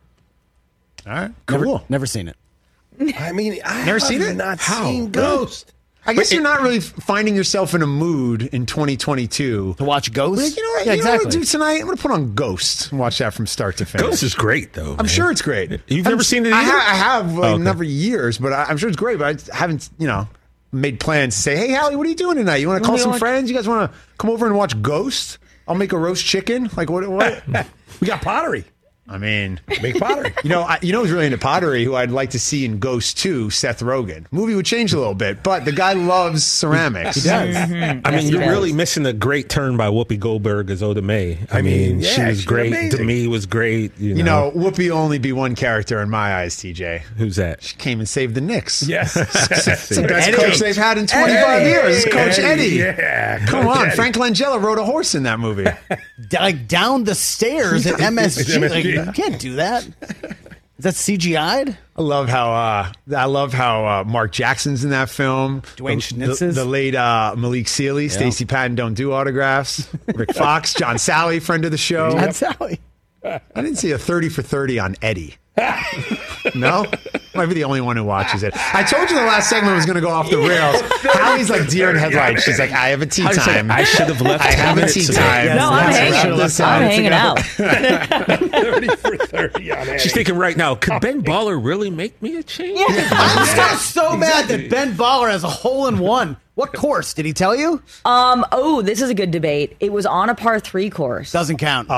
Speaker 5: All right,
Speaker 9: Never,
Speaker 5: cool.
Speaker 9: never seen it.
Speaker 11: I mean, I
Speaker 5: Never
Speaker 11: have
Speaker 5: seen it?
Speaker 11: not
Speaker 5: How?
Speaker 11: seen Ghost.
Speaker 5: I guess you're not really finding yourself in a mood in twenty twenty-two.
Speaker 9: To watch Ghost?
Speaker 5: Like, you know what?
Speaker 9: Yeah,
Speaker 5: you know what I'm
Speaker 9: exactly.
Speaker 5: gonna do tonight? I'm going to put on Ghost and watch that from start to finish.
Speaker 8: Ghost is great, though.
Speaker 5: I'm
Speaker 8: man.
Speaker 5: sure it's great.
Speaker 8: You've
Speaker 5: I'm
Speaker 8: never
Speaker 5: s-
Speaker 8: seen it
Speaker 5: I,
Speaker 8: either?
Speaker 5: ha- I have like,
Speaker 8: Oh, okay.
Speaker 5: never years, but I, I'm sure it's great. But I haven't, you know, made plans to say, "Hey, Hallie, what are you doing tonight? You want to call
Speaker 10: do you
Speaker 5: some
Speaker 10: want-
Speaker 5: friends? You guys want to come over and watch Ghost? I'll make a roast chicken. Like what? What?
Speaker 11: We got pottery.
Speaker 5: I mean,
Speaker 11: Make pottery.
Speaker 5: You know, I, you know who's really into pottery, who I'd like to see in Ghost two, Seth Rogen. Movie would change a little bit, but the guy loves ceramics.
Speaker 9: He does.
Speaker 8: I
Speaker 10: Yes,
Speaker 8: mean,
Speaker 10: he
Speaker 8: you're
Speaker 10: does.
Speaker 8: really missing a great turn by Whoopi Goldberg as Oda Mae. I,
Speaker 11: I mean,
Speaker 8: mean, she
Speaker 11: yeah,
Speaker 8: was
Speaker 11: she's
Speaker 8: great.
Speaker 11: amazing.
Speaker 8: Demi was great. You know,
Speaker 5: You know, Whoopi will only be one character in my eyes, T J.
Speaker 8: who's that?
Speaker 5: She came and saved the Knicks.
Speaker 11: Yes.
Speaker 5: It's the best
Speaker 9: Eddie.
Speaker 5: coach they've had in twenty-five
Speaker 11: Eddie.
Speaker 5: years. It's Coach Eddie.
Speaker 11: Yeah.
Speaker 5: Come
Speaker 11: Coach
Speaker 5: on.
Speaker 11: Eddie.
Speaker 5: Frank Langella rode a horse in that movie.
Speaker 9: D- like down the stairs at M S G.
Speaker 11: M S
Speaker 9: Like,
Speaker 11: G.
Speaker 9: you can't do that. Is that C G I'd?
Speaker 5: I love how uh, I love how uh, Mark Jackson's in that film.
Speaker 9: Dwayne
Speaker 5: the,
Speaker 9: Schnitzes.
Speaker 5: the, the late uh, Malik Sealy,
Speaker 9: Yeah.
Speaker 5: Stacey Patton don't do autographs. Rick Fox, John Sally, friend of the show.
Speaker 9: John Sally.
Speaker 5: I didn't see a thirty for thirty on Eddie. No? Might be the only one who watches it. I told you the last segment was going to go off the rails. Hallie's like deer in headlights. She's like, I have a tea
Speaker 8: I was like,
Speaker 5: time.
Speaker 8: I should have left
Speaker 5: I
Speaker 8: ten
Speaker 5: have a
Speaker 8: minutes
Speaker 5: tea
Speaker 8: ago.
Speaker 5: time.
Speaker 10: No, I'm
Speaker 5: Let's
Speaker 10: hanging.
Speaker 5: wrap this
Speaker 10: I'm
Speaker 5: up.
Speaker 10: hanging out.
Speaker 11: thirty for thirty on Eddie.
Speaker 8: She's thinking right now, could Ben Baller really make me a change?
Speaker 9: I'm still so mad that Ben Baller has a hole in one. What course? Did he tell you?
Speaker 10: Um. Oh, this is a good debate. It was on a par three course.
Speaker 9: Doesn't count.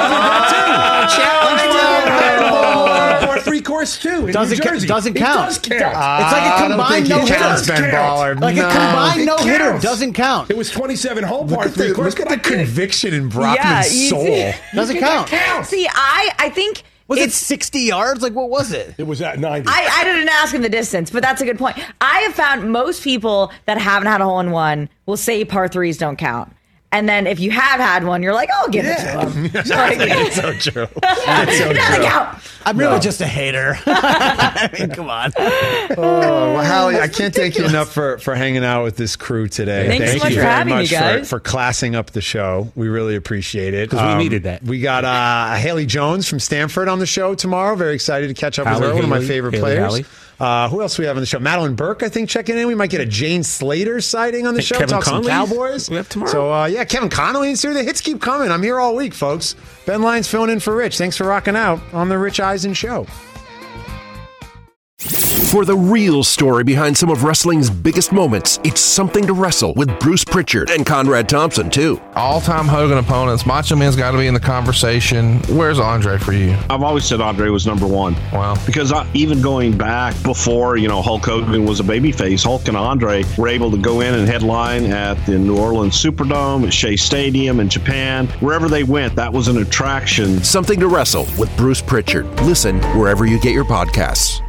Speaker 11: Or three course two in
Speaker 9: Doesn't
Speaker 11: New
Speaker 9: ca-
Speaker 11: Jersey.
Speaker 9: doesn't
Speaker 11: It
Speaker 9: count.
Speaker 11: does count.
Speaker 9: It's like a
Speaker 5: I don't
Speaker 9: combined
Speaker 5: think
Speaker 9: no
Speaker 5: it counts,
Speaker 9: hitter.
Speaker 5: Ben Baller.
Speaker 9: Like
Speaker 5: no.
Speaker 9: a combined
Speaker 11: It
Speaker 9: no hitter
Speaker 11: counts.
Speaker 9: doesn't count.
Speaker 11: It was twenty-seven hole
Speaker 5: Look
Speaker 11: par
Speaker 5: at
Speaker 11: three
Speaker 5: the,
Speaker 11: course,
Speaker 5: look
Speaker 11: but
Speaker 5: at the
Speaker 11: I get it.
Speaker 5: conviction in Brockman's
Speaker 10: Yeah, you
Speaker 5: soul.
Speaker 10: see-
Speaker 9: Doesn't count.
Speaker 10: See, I I think
Speaker 9: Was it
Speaker 10: it's.
Speaker 9: sixty yards? Like what was it?
Speaker 11: It was at ninety.
Speaker 10: I, I didn't ask him the distance, but that's a good point. I have found most people that haven't had a hole in one will say par threes don't count. And then if you have had one, you're like, I'll give it to him. Like,
Speaker 5: It's so true. It's so
Speaker 10: it doesn't
Speaker 5: true.
Speaker 10: count.
Speaker 9: I'm really just a hater. I mean, come on.
Speaker 5: Oh, well, Hallie, I can't thank you enough for, for hanging out with this crew today.
Speaker 10: Thanks so
Speaker 5: Thank
Speaker 10: much
Speaker 5: you
Speaker 10: for
Speaker 5: very
Speaker 10: having me,
Speaker 5: much for,
Speaker 10: guys.
Speaker 5: for classing up the show. We really appreciate it.
Speaker 8: 'Cause we needed that.
Speaker 5: We got uh, Haley Jones from Stanford on the show tomorrow. Very excited to catch up
Speaker 8: Hallie,
Speaker 5: with her, one of my
Speaker 8: Haley,
Speaker 5: favorite
Speaker 8: Haley,
Speaker 5: players.
Speaker 8: Hallie.
Speaker 5: Uh, who else do we have on the show? Madeline Burke, I think, checking in. We might get a Jane Slater sighting on the
Speaker 8: Think
Speaker 5: show.
Speaker 8: Kevin
Speaker 5: Talk some
Speaker 8: Conley?
Speaker 5: Cowboys.
Speaker 8: We have tomorrow?
Speaker 5: So, uh, yeah, Kevin Connolly's here. The hits keep coming. I'm here all week, folks. Ben Lyons filling in for Rich. Thanks for rocking out on the Rich Eisen Show.
Speaker 12: For the real story behind some of wrestling's biggest moments, it's Something to Wrestle with Bruce Pritchard and Conrad Thompson, too.
Speaker 13: All-time Hogan opponents. Macho Man's got to be in the conversation. Where's Andre for you?
Speaker 14: I've always said Andre was number one.
Speaker 13: Wow.
Speaker 14: Because I, even going back before, you know, Hulk Hogan was a babyface, Hulk and Andre were able to go in and headline at the New Orleans Superdome, at Shea Stadium in Japan. Wherever they went, that was an attraction.
Speaker 12: Something to Wrestle with Bruce Pritchard. Listen wherever you get your podcasts.